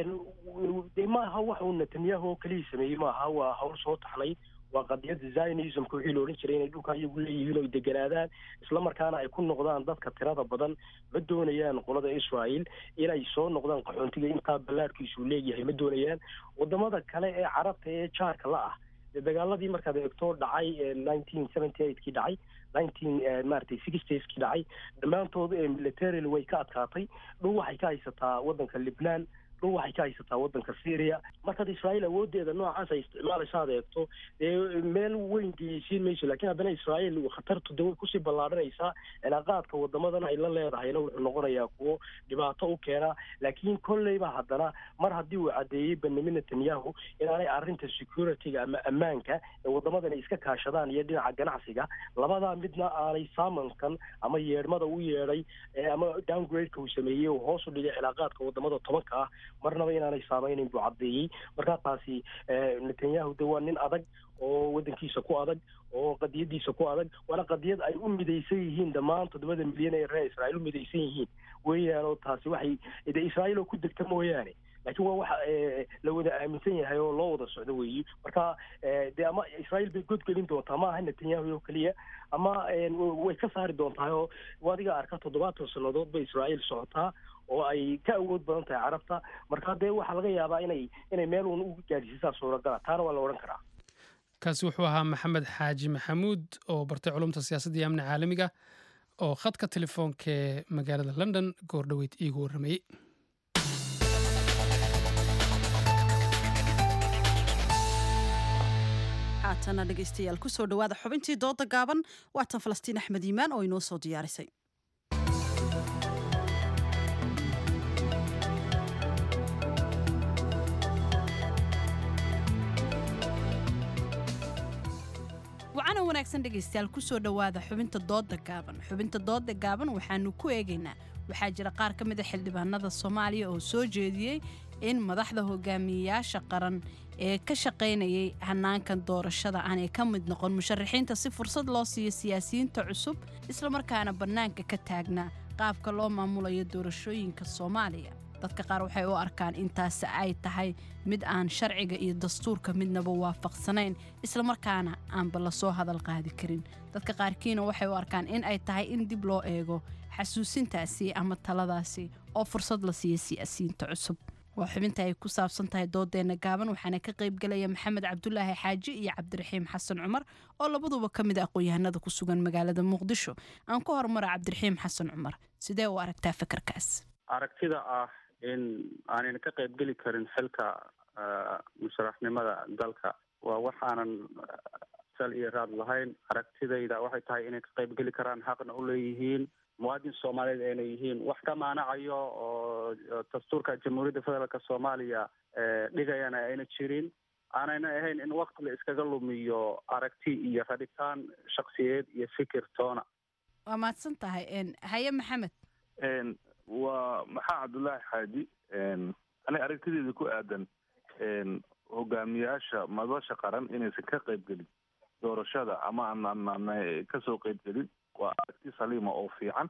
de maaha wax uu netanyahu oo keliya sameeyey maaha, waa hawl soo taxnay. waa qadiyadda zionismka wixii la odhan jiray inay dhulka iyagu leeyihiin oo deganaadaan islamarkaana ay ku noqdaan dadka tirada badan. ma doonayaan qolada israa'iil inay soo noqdaan qaxoontiga intaa ballaarkiisu leeyahay, ma doonayaan. wadamada kale ee carabta ee jaarka la ah dagaaladii markaad eegto dhacay nineteen seventy eight kii dhacay nineteen maaragtay sixties kii dhacay dhammaantood militarily way ka adkaatay. dhul waxay ka haysataa waddanka libnaan, dhul waxay ka haysataa waddanka syria. markaad israa'iil awoodeeda noocaas ay isticmaalaysa ad eegto dee meel weyn geysiin mayso. laakiin haddana israa'iil khatartu de way kusii ballaadhanaysaa. cilaaqaadka wadamadan ay la leedahayna wuxuu noqonayaa kuwo dhibaato u keena. laakiin kolleyba haddana mar haddii uu caddeeyey benyamin netanyahu inaanay arrinta securityga ama ammaanka ee wadamadan ay iska kaashadaan iyo dhinaca ganacsiga labadaa midna aanay saamankan ama yeedhmada u yeedhay ama downgradeka uu sameeyey oo hoos u dhigay cilaaqaadka wadamada tobanka ah marnaba inaanay saameynayn buu caddeeyey. markaa taasi netanyahu de waa nin adag oo waddankiisa ku adag oo qadiyadiisa ku adag, waana qadiyad ay u midaysan yihiin dhammaan toddobada milyan ee reer israa'iil u midaysan yihiin weeyaan. oo taasi waxay de israa'iil oo ku degta mooyaane laakiin waa waxa la wada aaminsan yahay oo loo wada socdo weeyi. marka de ama israa'iil bay godgelin doontaa ma aha netanyahu oo keliya, ama way ka saari doontaa oo adiga arka toddobaatan sannadood bay israa'iil socotaa oo ay ka awood badan tahay carabta. marka dee waxaa laga yaabaa inay inay meel uun u gaadhsiisaa suuragala, taana waa la odhan karaa. kaasi wuxuu ahaa maxamed xaaji maxamuud oo bartay culumta siyaasadda iyo amni caalamiga oo khadka telefoonka ee magaalada london goor dhoweyd iigu warramayey. haatana dhegaystayaal kusoo dhawaada xubintii dooda gaaban. waatan falastiin axmed iimaan oo inoo soo diyaarisay. wacana wanaagsan dhegaystayaal kusoo dhawaada xubinta dooda gaaban. xubinta dooda gaaban waxaanu ku eegaynaa waxaa jira qaar ka mid a xildhibaanada soomaaliya oo soo jeediyey in madaxda hogaamiyeyaasha qaran ee ka shaqaynayay hanaankan doorashada aanay ka mid noqon musharaxiinta si fursad loo siiyo siyaasiyiinta cusub islamarkaana bannaanka ka taagnaa qaabka loo maamulayo doorashooyinka soomaaliya. dadka qaar waxay u arkaan intaasi ay tahay mid aan sharciga iyo dastuurka midnaba waafaqsanayn islamarkaana aanba lasoo hadal qaadi karin. dadka qaarkiina waxay u arkaan in ay tahay in dib loo eego xasuusintaasi ama taladaasi oo fursad la siiyo siyaasiyiinta cusub. waa xubinta ay ku saabsan tahay doodeena gaaban waxaana ka qayb galaya maxamed cabdulaahi xaaji iyo cabdiraxiim xasan cumar oo labaduba ka mid ah aqoon-yahanada ku sugan magaalada muqdisho aan ku horumara cabdiraxiim xasan cumar sidee u aragtaa fikirkaas aragtida ah in aanan ka qayb geli karin xilka musharaxnimada dalka waa waxaanan sal iyo raad lahayn aragtidayda waxay tahay inay ka qayb geli karaan xaqna u leeyihiin muwaadin soomaaliyeed ayna yihiin wax ka maanacayo oo dastuurka jamhuuriyadda federaalk soomaaliya dhigayana ayna jirin aanayna ahayn in wakti la iskaga lumiyo aragti iyo rabitaan shaksiyeed iyo fikir toona waa mahadsan tahay haye maxamed waa maxaa cabdullaahi xaaji ani aragtideeda ku aadan hogaamiyaasha madasha qaran inaysan ka qayb gelin doorashada ama aan kasoo qayb gelin waa aragti saliima oo fiican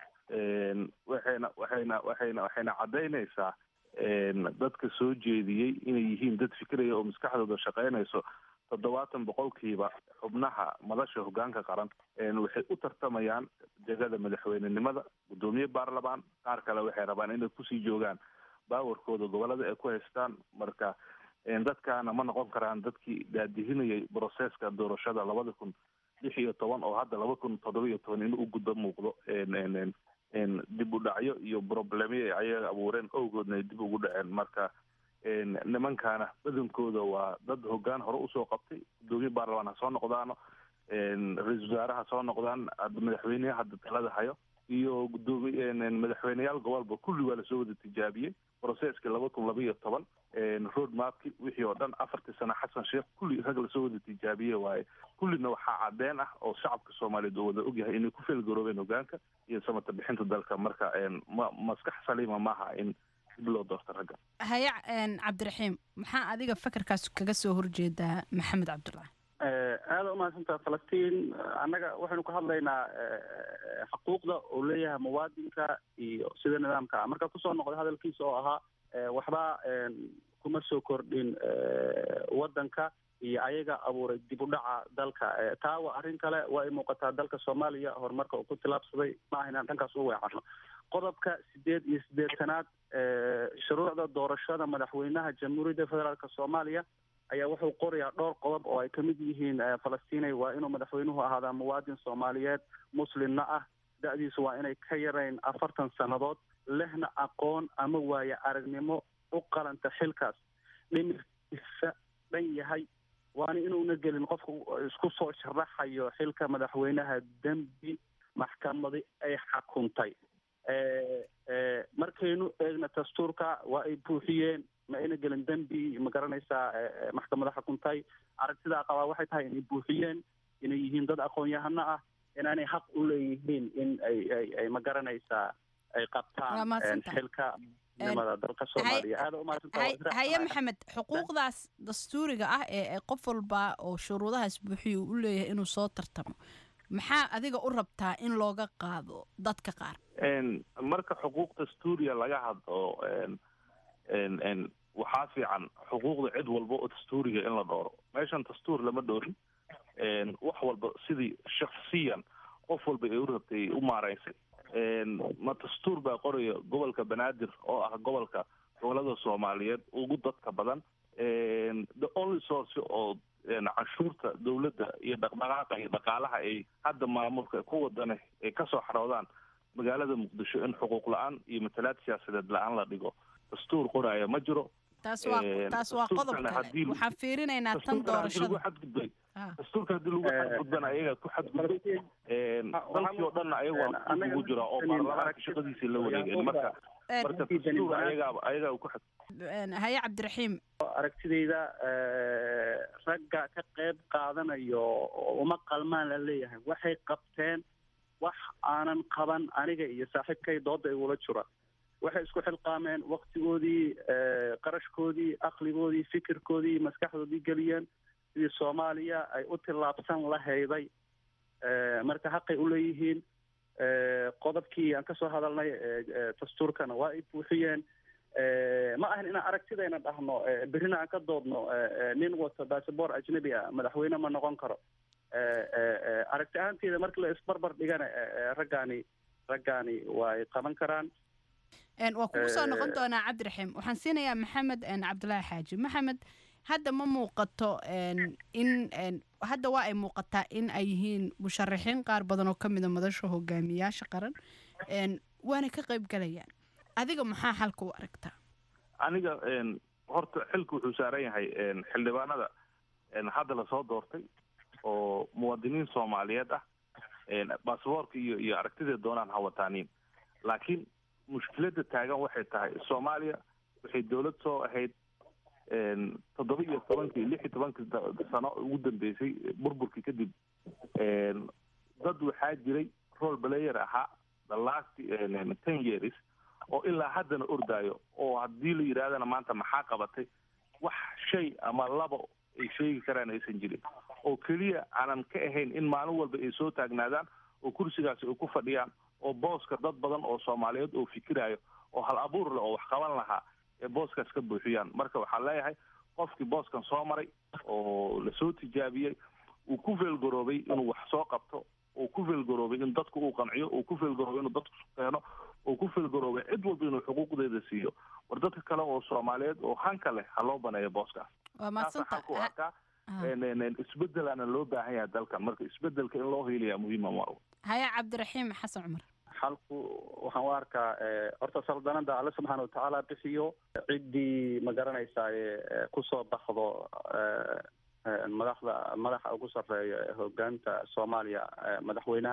waxayna waxayna waxayna waxayna caddaynaysaa dadka soo jeediyey inay yihiin dad fikiraya oo maskaxdooda shaqaynayso toddobaatan boqolkiiba xubnaha madasha hogaanka qaran waxay u tartamayaan jegada madaxweynenimada guddoomiye baarlamaan qaar kale waxay rabaan inay kusii joogaan baawarkooda gobolada ay ku haystaan marka dadkaana ma noqon karaan dadkii daadihinayay broseska doorashada labada kun lix iyo toban oo hadda laba kun toddoba iyo toban in u guddo muuqdo dib u dhacyo iyo problemyo ay ayaga abuureen owgoodna ay dib ugu dhaceen marka nimankaana badankooda waa dad hogaan hore usoo qabtay guddoomiye baarlamaan ha soo noqdaano ra-iisul wasaare ha soo noqdaan madaxweyneha hadda talada hayo iyo gudoomiye madaxweyneyaal gobolba kulli waa lasoo wada tijaabiyey broseski laba kun laba iyo toban road mapki wixii oo dhan afartii sano xasan sheekh kulli rag lasoo wada tijaabiye waaye kullina waxaa cadeen ah oo shacabka soomaaliyeed oo wada ogyahay inay ku feelgaroobeen hogaanka iyo samata bixinta dalka marka ma maskax saliima maaha in dib loo doorto ragga haye cabdiraxiim maxaa adiga fakarkaas kaga soo horjeedaa maxamed cabdullaahi aada umahadsantaha falastiin annaga waxaynu ka hadlaynaa xuquuqda uu leeyahay muwaadinka iyo sida nidaamka marka kusoo noqday hadalkiisa oo ahaa waxba kuma soo kordhin waddanka iyo ayaga abuuray dib u dhaca dalka taa waa arrin kale waa ay muuqataa dalka soomaaliya horumarka uu ku tilaabsaday ma aha inaan dhankaas u weecarno qodobka sideed iyo siddeetanaad shuruucda doorashada madaxweynaha jamhuuriyadda federaalk soomaaliya ayaa wuxuu qorayaa dhowr qodob oo ay ka mid yihiin falastinay waa inuu madaxweynuhu ahaadaa muwaadin soomaaliyeed muslimna ah da-diisu waa inay ka yarayn afartan sannadood lehna aqoon ama waaye aragnimo u qalanta xilkaas dhimirkiisa dhan yahay waana inuuna gelin qofka isku soo sharaxayo xilka madaxweynaha dembi maxkamadi ay xakuntay markaynu eegna dastuurka waa ay buuxiyeen ma ayna gelin dembi ma garanaysaa maxkamada xukuntay aragtidaa qabaa waxay tahay inay buuxiyeen inay yihiin dad aqoon-yahano ah inaanay xaq u leeyihiin in ay ay ay ma garanaysaa ay qabtaan xilka nimada dalka soomaaliya aada umahadsantahay haye maxamed xuquuqdaas dastuuriga ah ee qof walba oo shuruudahaas buuxiyo u leeyahay inuu soo tartamo maxaa adiga u rabtaa in looga qaado dadka qaar marka xuquuq dastuuriya laga hadlo waxaa fiican xuquuqda cid walba oo dastuuriga in la dhooro meeshan dastuur lama dhoorin wax walba sidii shaksiyan qof walba ay u rabtay u maaraysay ma dastuur baa qoraya gobolka banaadir oo ah gobolka gobolada soomaaliyeed ugu dadka badan the only source oo canshuurta dawladda iyo dhaqdhaqaaqa iyo dhaqaalaha ay hadda maamulka ku wadane ay kasoo xaroodaan magaalada muqdisho in xuquuq la-aan iyo matalaad siyaasadeed la-aan la dhigo dastuur qoraya ma jiro taas waa taas waa qodob kale waxaan fiirinaynaa tan doorashada dastuurka haddii lagu xadgudbana ayagaa ku xadgudbay dalkii oo dhanna ayagaa ugu jira oo baarlamaanka shaqadiisii la wareegeen marka marka dastuur ayagaa ayagaa ku xad haye cabdiraxiim aragtidayda ragga ka qayb qaadanayo uma qalmaan la leeyahay waxay qabteen wax aanan qaban aniga iyo saaxiibkay dooda igula jira waxay isku xilqaameen waktigoodii qarashkoodii aqligoodii fikirkoodii maskaxdoodii geliyeen sidii soomaaliya ay u tillaabsan lahayday marka xaqay u leeyihiin qodobkii aan kasoo hadalnay dastuurkana waa ay buuxiyeen ma ahan inaan aragtidayna dhahno berrina aan ka doodno nin wato bassabor ajnabi ah madaxweyne ma noqon karo aragti ahaanteeda markii la isbarbar dhigana raggaani raggaani waa ay qaban karaan een waa kugu soo noqon doonaa cabdiraxiim waxaan siinayaa maxamed een cabdulaahi xaaji maxamed hadda ma muuqato een in een hadda waa ay muuqataa in ay yihiin musharaxiin qaar badan oo ka mid a madasha hogaamiyaasha qaran een waana ka qayb galayaan adiga maxaa xalka u aragtaa aniga horta xilku wuxuu saaran yahay xildhibaanada hadda lasoo doortay oo muwaadiniin soomaaliyeed ah basaboorka iyo iyo aragtida doonaan ha wataaniin laakiin mushkiladda taagan waxay tahay soomaaliya waxay dowlad soo ahayd toddoba iyo tobankii lix iyo tobankii sano ugu dambeysay burburkii kadib dad waxaa jiray role player ahaa the last ten years oo ilaa haddana ordaayo oo haddii la yidhaahdana maanta maxaa qabatay wax shay ama labo ay sheegi karaan aysan jirin oo keliya aanan ka ahayn in maalin walba ay soo taagnaadaan oo kursigaasi ay ku fadhiyaan oo booska dad badan oo soomaaliyeed oo fikiraayo oo hal abuur leh oo wax qaban lahaa ee booskaas ka buuxiyaan marka waxaan leeyahay qofkii booskan soo maray oo lasoo tijaabiyey uu ku feelgaroobay inuu wax soo qabto uu ku feelgaroobay in dadku uu qanciyo uu ku feelgaroobay inuu dadku keeno uu ku feelgaroobay cid walba inuu xuquuqdeeda siiyo war dadka kale oo soomaaliyeed oo hanka leh ha loo baneeyo booskaas waa maadsantaha isbedelaana loo baahan yahay dalkan marka isbedelka in loo hiiliyaa muhiima mar haya cabdiraxiim xasan cumar xalku waxaan u arkaa horta saldanada alle subxaana watacaala bixiyo ciddii ma garanaysaa kusoo baxdo madaxda madaxa ugu sarreeya hogaanta soomaaliya madaxweynaha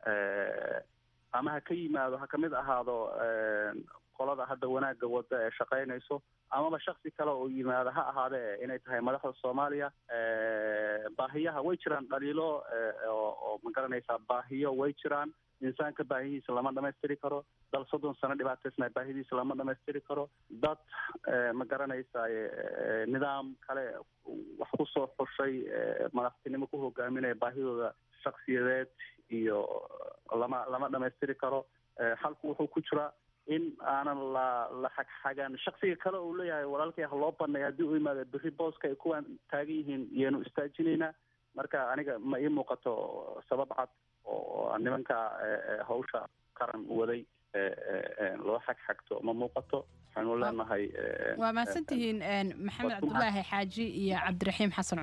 ama ha ka yimaado ha kamid ahaado qolada hadda wanaagga wada ee shaqaynayso amaba shaksi kale oo yimaado ha ahaadee inay tahay madaxda soomaaliya baahiyaha way jiraan dhaliilo oo ma garanaysaa baahiyo way jiraan insaanka baahidiisa lama dhamaystiri karo dal soddon sano dhibaataysna baahidiisa lama dhamaystiri karo dad ma garanaysaa nidaam kale wax kusoo xushay madaxtinimo ku hogaaminaya baahidooda shaksiyadeed iyo lama lama dhamaystiri karo xalku wuxuu ku jiraa in aanan la la xagxagan shaksiga kale uu leeyahay walaalkay ha loo baneeyo haddii u yimaado berri booska ay kuwaan taagan yihiin iyaanu istaajinaynaa marka aniga ma ii muuqato sabab cad oo nimanka hawsha qaran waday loo xagxagto ma muuqato waxaanu leenahay waa mahadsantihiin maxamed cabdulaahi xaaji iyo cabdiraxiim xasan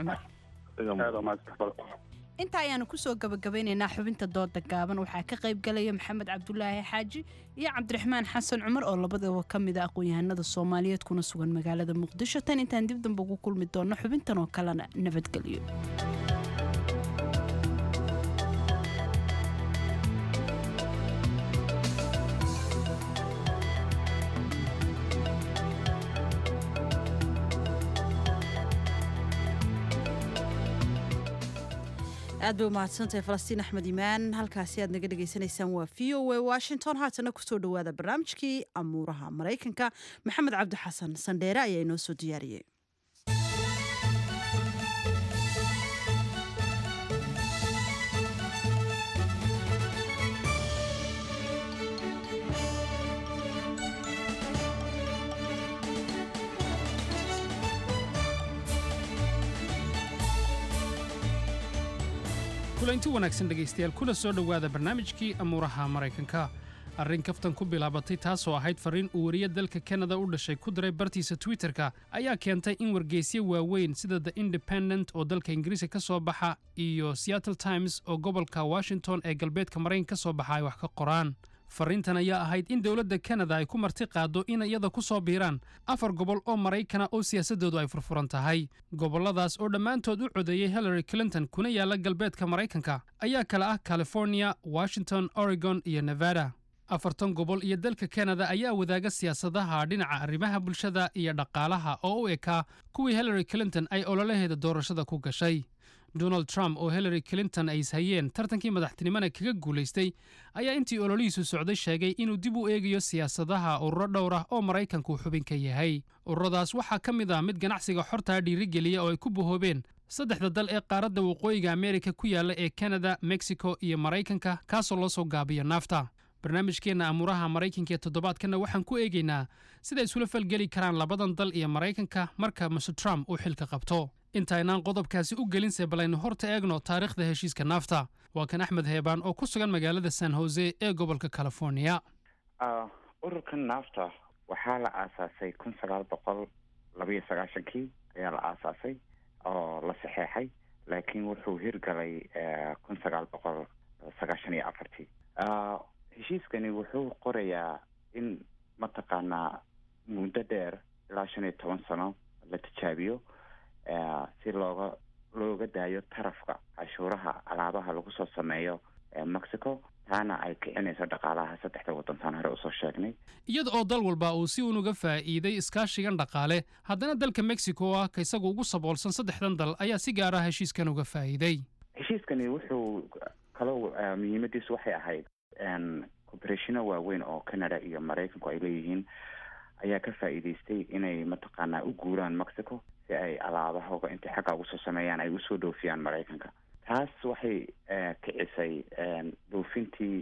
cumar inta ayaanu kusoo gabagabeynaynaa xubinta dooda gaaban waxaa ka qayb galaya maxamed cabdulaahi xaaji iyo cabdiraxmaan xasan cumar oo labadaba ka mid a aqoon-yahanada soomaaliyeed kuna sugan magaalada muqdisho tan intaan dib damba ugu kulmi doonno xubintan oo kalena nabadgelyo aad bay u mahadsantahay falastiin axmed imaan halkaasi aad naga dhegaysanaysaan waa v o a washington haatana kusoo dhowaada barnaamijkii amuuraha maraykanka maxamed cabdi xasan sandheere ayaa inoo soo diyaariyey kulanti wanaagsan dhegaystayaal kuna soo dhowaada barnaamijkii amuuraha maraykanka arrin kaftan ku bilaabatay taasoo ahayd farriin uu wariye dalka kanada u dhashay ku diray bartiisa twitterka ayaa keentay in wargeysyo waaweyn sida the independent oo dalka ingiriiska ka soo baxa iyo seattle times oo gobolka washington ee galbeedka maraykanka ka soo baxa ay wax ka qoraan farriintan ayaa ahayd in dowladda kanada ay ku marti qaaddo in iyada ku soo biiraan afar gobol oo maraykana oo siyaasaddoodu ay furfuran tahay gobolladaas oo dhammaantood u codeeyey hillary clinton kuna yaalla galbeedka maraykanka ayaa kale ah california washington oregon iyo nevada afartan gobol iyo dalka kanada ayaa wadaaga siyaasadaha dhinaca arrimaha bulshada iyo dhaqaalaha oo u ekaa kuwii hillary clinton ay ololaheeda doorashada ku gashay donald trump oo hillary clinton ay ishayeen tartankii madaxtinimona kaga guulaystay ayaa intii ololihiisu socday sheegay inuu dib u eegayo siyaasadaha ururo dhowr ah oo maraykanku xubin ka yahay ururadaas waxaa ka mid ah mid ganacsiga xortaa dhiirigeliya oo ay ku bahoobeen saddexda dal ee qaaradda waqooyiga ameerika ku yaalla ee kanada mexico iyo maraykanka kaasoo loo soo gaabiyo naafta barnaamijkeenna amuuraha maraykanka ee toddobaadkanna waxaan ku eegaynaa siday isula falgeli karaan labadan dal iyo maraykanka marka mister trump uu xilka qabto intaynaan qodobkaasi u gelinse balaynu horta eegno taariikhda heshiiska naafta waa kan axmed heebaan oo ku sugan magaalada san hose ee gobolka california ururkan naafta waxaa la aasaasay kun sagaal boqol labayo sagaashankii ayaa la aasaasay oo la saxeexay laakiin wuxuu hirgalay kun sagaal boqol sagaashan iyo afartii heshiiskani wuxuu qorayaa in mataqaanaa muddo dheer ilaa shan iyo toban sano la tijaabiyo si looga looga daayo tarafka cashuuraha alaabaha lagu soo sameeyo mexico taana ay kicinayso dhaqaalaha saddexda waddantaan hore usoo sheegnay iyada oo dal walba uu si unuga faa'iiday iskaashigan dhaqaale haddana dalka mexico ah ka isagu ugu saboolsan saddexdan dal ayaa si gaar ah heshiiskan uga faa'iiday heshiiskani wuxuu kaloo muhiimadiisu waxay ahayd cooperationa waaweyn oo canada iyo maraykanku ay leeyihiin ayaa ka faa'iidaystay inay mataqaanaa u guuraan mexico si ay alaabahooga intay xagga ugu soo sameeyaan ay usoo dhoofiyaan maraykanka taas waxay kicisay dhoofintii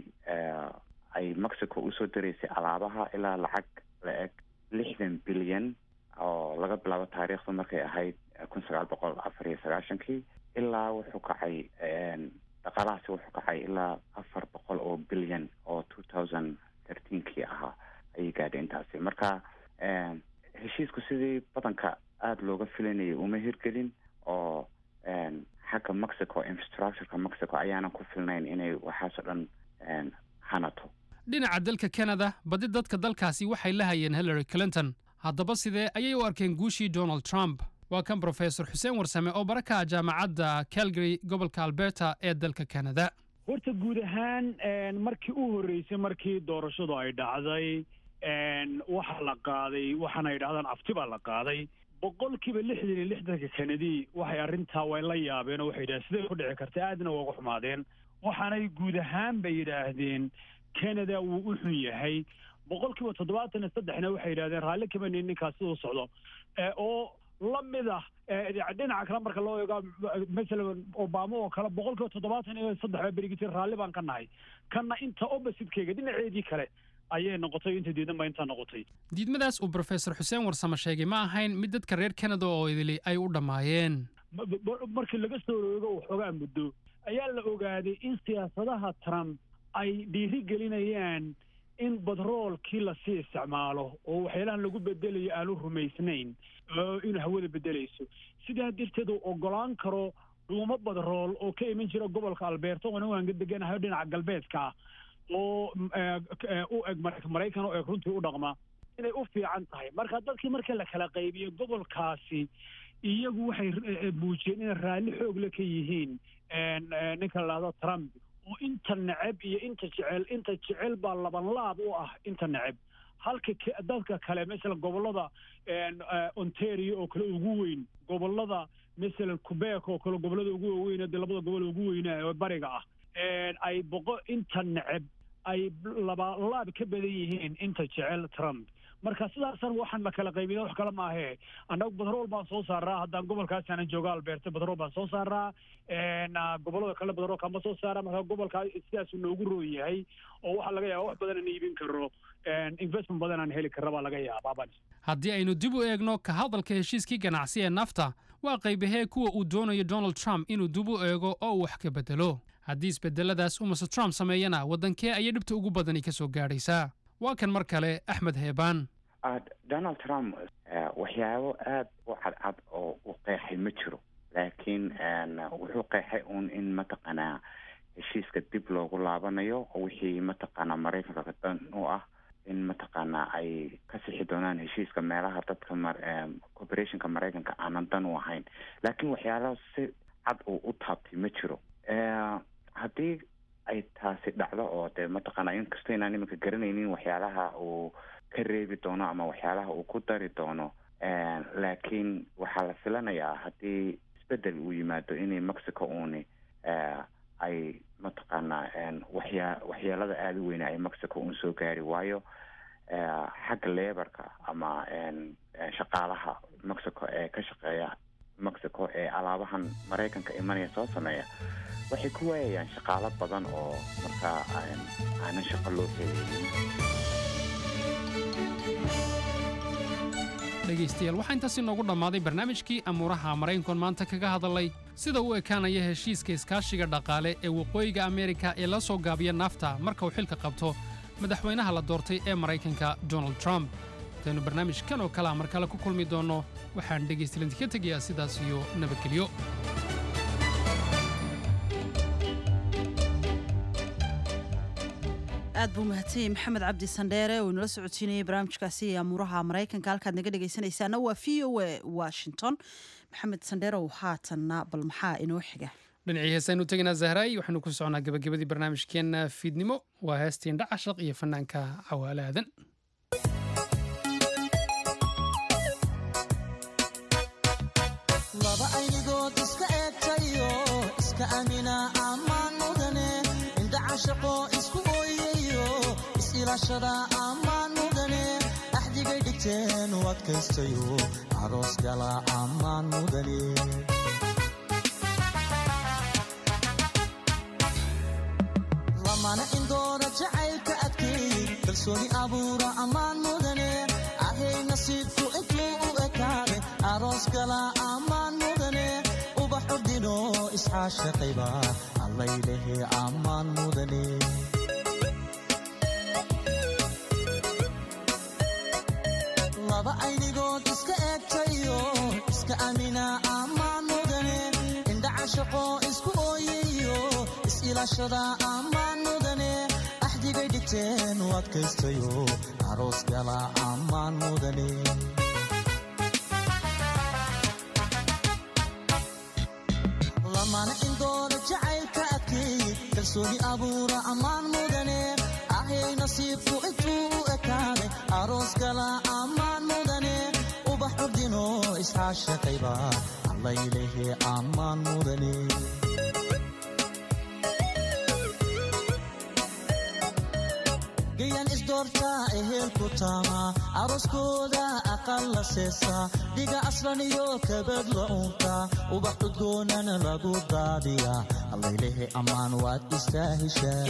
ay mexico usoo daraysay alaabaha ilaa lacag la eg lixdan bilyan oo laga bilaabo taariikhdu markay ahayd kun sagaal boqol afar iyo sagaashankii ilaa wuxuu kacay dhaqaalahaasi wuxuu kacay ilaa afar boqol oo bilyan oo two thousand thirteenkii ahaa ayay gaadhay intaasi marka heshiisku sidii badanka aada looga filanayay uma hirgelin oo xagga mexico infrastructureka mexico ayaanan ku filnayn inay waxaasoo dhan hanato dhinaca dalka canada badi dadka dalkaasi waxay la hayeen hillary clinton haddaba sidee ayay u arkeen guushii donald trump waa kan brofesor xuseen warsame oo baraka jaamacadda calgary gobolka alberta ee dalka canada horta guud ahaan markii u horreysay markii doorashadu ay dhacday waxaa la qaaday waxaana yidhahdaan afti baa la qaaday boqolkiiba lixdan iyo lixdanka kanadi waxay arrintaa way la yaabeen oo waxay yidhahdeen siday ku dhici karta aadna uga xumaadeen waxaanay guud ahaan bay yidhaahdeen canada wuu u xun yahay boqolkiiba toddobaatan iyo saddexna waxay yidhahdeen raalli kama nin ninkaas siduu socdo oo la mid ah dhinaca kale marka loo eego masalan obama oo kale boqolkiiba toddobaatan iyo saddex berigiti raalli baan ka nahay kana inta opposite-keyga dhinaceedii kale ayay noqotay inta diidan baa intaa noqotay diidmadaas uu brofesor xuseen warsame sheegay ma ahayn mid dadka reer canada oo idili ay u dhammaayeen markii laga soo roogo waxoogaa muddo ayaa la ogaaday in siyaasadaha trump ay dhiiri gelinayaan in batroolkii lasii isticmaalo oo waxyaalahan lagu bedelayo aanu rumaysnayn in hawada bedelayso sidaa darteed uu ogolaan karo dhuumo batrool oo ka iman jira gobolka alberta oo anigu aan ka deganahay dhinaca galbeedka ah oo u eg maraykan oo eg runtii u dhaqma inay u fiican tahay marka dadkii marka la kala qaybiyo gobolkaasi iyagu waxay muujiyeen inay raalli xoogle ka yihiin ninka la dhahdo trump oo inta neceb iyo inta jecel inta jecel baa laban laab u ah inta neceb halka dadka kale masalan gobolada ontario oo kale ugu weyn gobolada masalan quebec oo kale gobolada ugu waaweyn dee labada gobol ugu weynaa oo bariga ah ay boqo inta neceb ay laba laab ka badan yihiin inta jecel trump marka sidaasan waxaan la kala qaybina wax kale maahee annagu batrool baan soo saaraa haddaan gobolkaas aanan jooga alberta batrool baan soo saaraa gobolada kale batrool kama soo saara marka gobolkaa sidaasuu noogu roon yahay oo waxaa laga yaaba wax badan aan iibin karo investment badan aan heli karra baa laga yaabaa haddii aynu dib u eegno ka hadalka heshiiskii ganacsi ee nafta waa qaybahee kuwa uu doonayo donald trump inuu dib u eego oo uu wax ka bedelo haddii isbedeladaas uu mister trump sameeyana waddankee ayay dhibta ugu badani ka soo gaadhaysaa waa kan mar kale axmed heebaan donald trump waxyaabo aada u cadcad oo u qeexay ma jiro laakiin wuxuu qeexay uun in mataqaanaa heshiiska dib loogu laabanayo oo wixii mataqaanaa maraykanka dan u ah in mataqaanaa ay ka sixi doonaan heshiiska meelaha dadka corporationka maraykanka aanan dan u ahayn laakiin waxyaalaha si cad uu u taabtay ma jiro haddii ay taasi dhacdo oo dee mataqaanaa inkastoo inaan iminka garanaynin waxyaalaha uu ka reebi doono ama waxyaalaha uu ku dari doono laakiin waxaa la filanayaa haddii isbedel uu yimaado inay mexico uuni ay mataqaanaa waxyaa waxyeelada aada u weyna ay mexico uun soo gaari waayo xagga lebarka ama shaqaalaha mexico ee ka shaqeeya mexico ee alaabahan maraykanka imanaya soo sameeya waxay ku waayayaan shaqaalo badan oo markaa aanan shaqo loo helaynin dhegaystayaal waxaa intaas inoogu dhammaaday barnaamijkii amuuraha maraykankoon maanta kaga hadalay sida uu ekaanaya heshiiska iskaashiga dhaqaale ee waqooyiga ameerika ee la soo gaabiya nafta marka uu xilka qabto madaxweynaha la doortay ee maraykanka donald trump intaynu barnaamijkan oo kalea mar kale ku kulmi doonno waxaan dhegaystalinti ka tegayaa sidaas iyo nabadgelyo aad buu mahadsan yahay maxamed cabdi sandheere oo inala socodsiinayay barnaamijkaasi ee amuuraha maraykanka halkaad naga dhegaysanaysaana waa v o a washington maxamed sandheerow haatanna bal maxaa inoo xiga dhinacii heesaynu tegaynaa zahraay waxaynu ku soconaa gabagabadii barnaamijkeenna fiidnimo waa heestiin dhacashaq iyo fanaanka cawaale aadan laba aynigood iska eegtayo iska amina ammaan mudane indhacashaqo isku ooyayo is-ilaashada ammaan mudane axdigay dhigteen u adkaystayo aroos gala ammaan mudane lamana indoora jacaylka adkeey kalsooni abuura ammaan mudane ahay nasiibku intuu u ekaade aroos gala ammaan mudane ubax ordino isxaashaqayba allaylehe ammaan mudane laba aynigood iska eegtayo iska amina ammaan mudane indhacashaqo isku ooyayo is-ilaashada ammaan mudane axdigay dhigteen u adkaystayo aroos gala ammaan mudane lamana indoora jacaylka adkeey kalsooni abuura ammaan mudane ahay nasiibku intuu u ekaade aroos gala ammaan mudane ubax ordino isxaashaqayba allaylehe ammaan mudane gayan isdoorta ehelku taama arooskooda aqal la seesa dhiga aslan iyo kabad la uunta ubax udgoonana lagu daadiya allaylehe ammaan waad istaahishaa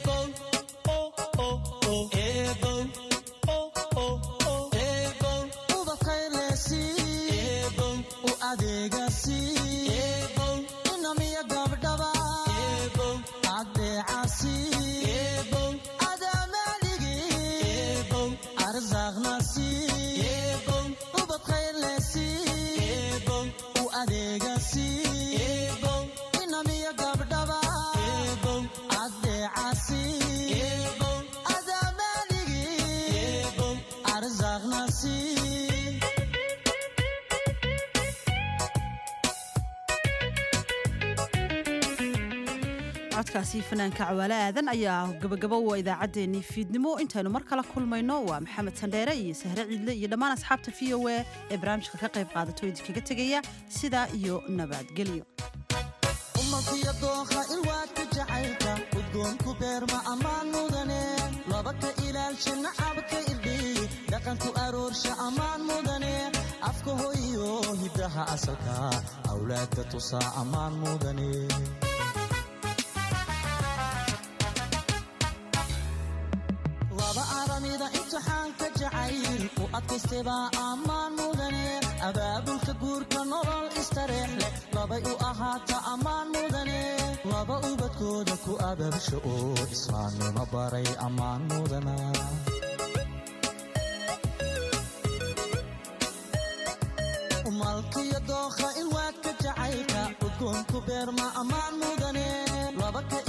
ubakaylesi u adeegasi inamiya gabdhaba adeecasi inamiya gabdhaba adeecasi adaamanigi arsaaqnasi codkaasi fanaanka cawaale aadan ayaa gabagabo waa idaacaddeenii fiidnimo intaynu mar kala kulmayno waa maxamed sandheere iyo sahre ciidle iyo dhammaan asxaabta v o a ee barnaamijka ka qayb qaadato idinkaga tegaya sidaa iyo nabadgelyo umalkiyo dookha ilwaadka jacaylka udgoonku beerma ammaan mudane laba ka ilaalsha nacabka irdhiy dhaqanku aroorsha ammaan mudane afka hoyo hiddaha asalka awlaadka tusaa ammaan mudane laba aramida imtixaanka jacayl u adkaystebaa ammaan mudane abaabulka guurka nolol istareex leh labay u ahaata ammaan mudane laba ubadkooda ku abaabsha oo islaamnimo baray ammaan mudana malkiyo dookha ilwaadka jacaylka udgoonku beerma ammaan mudane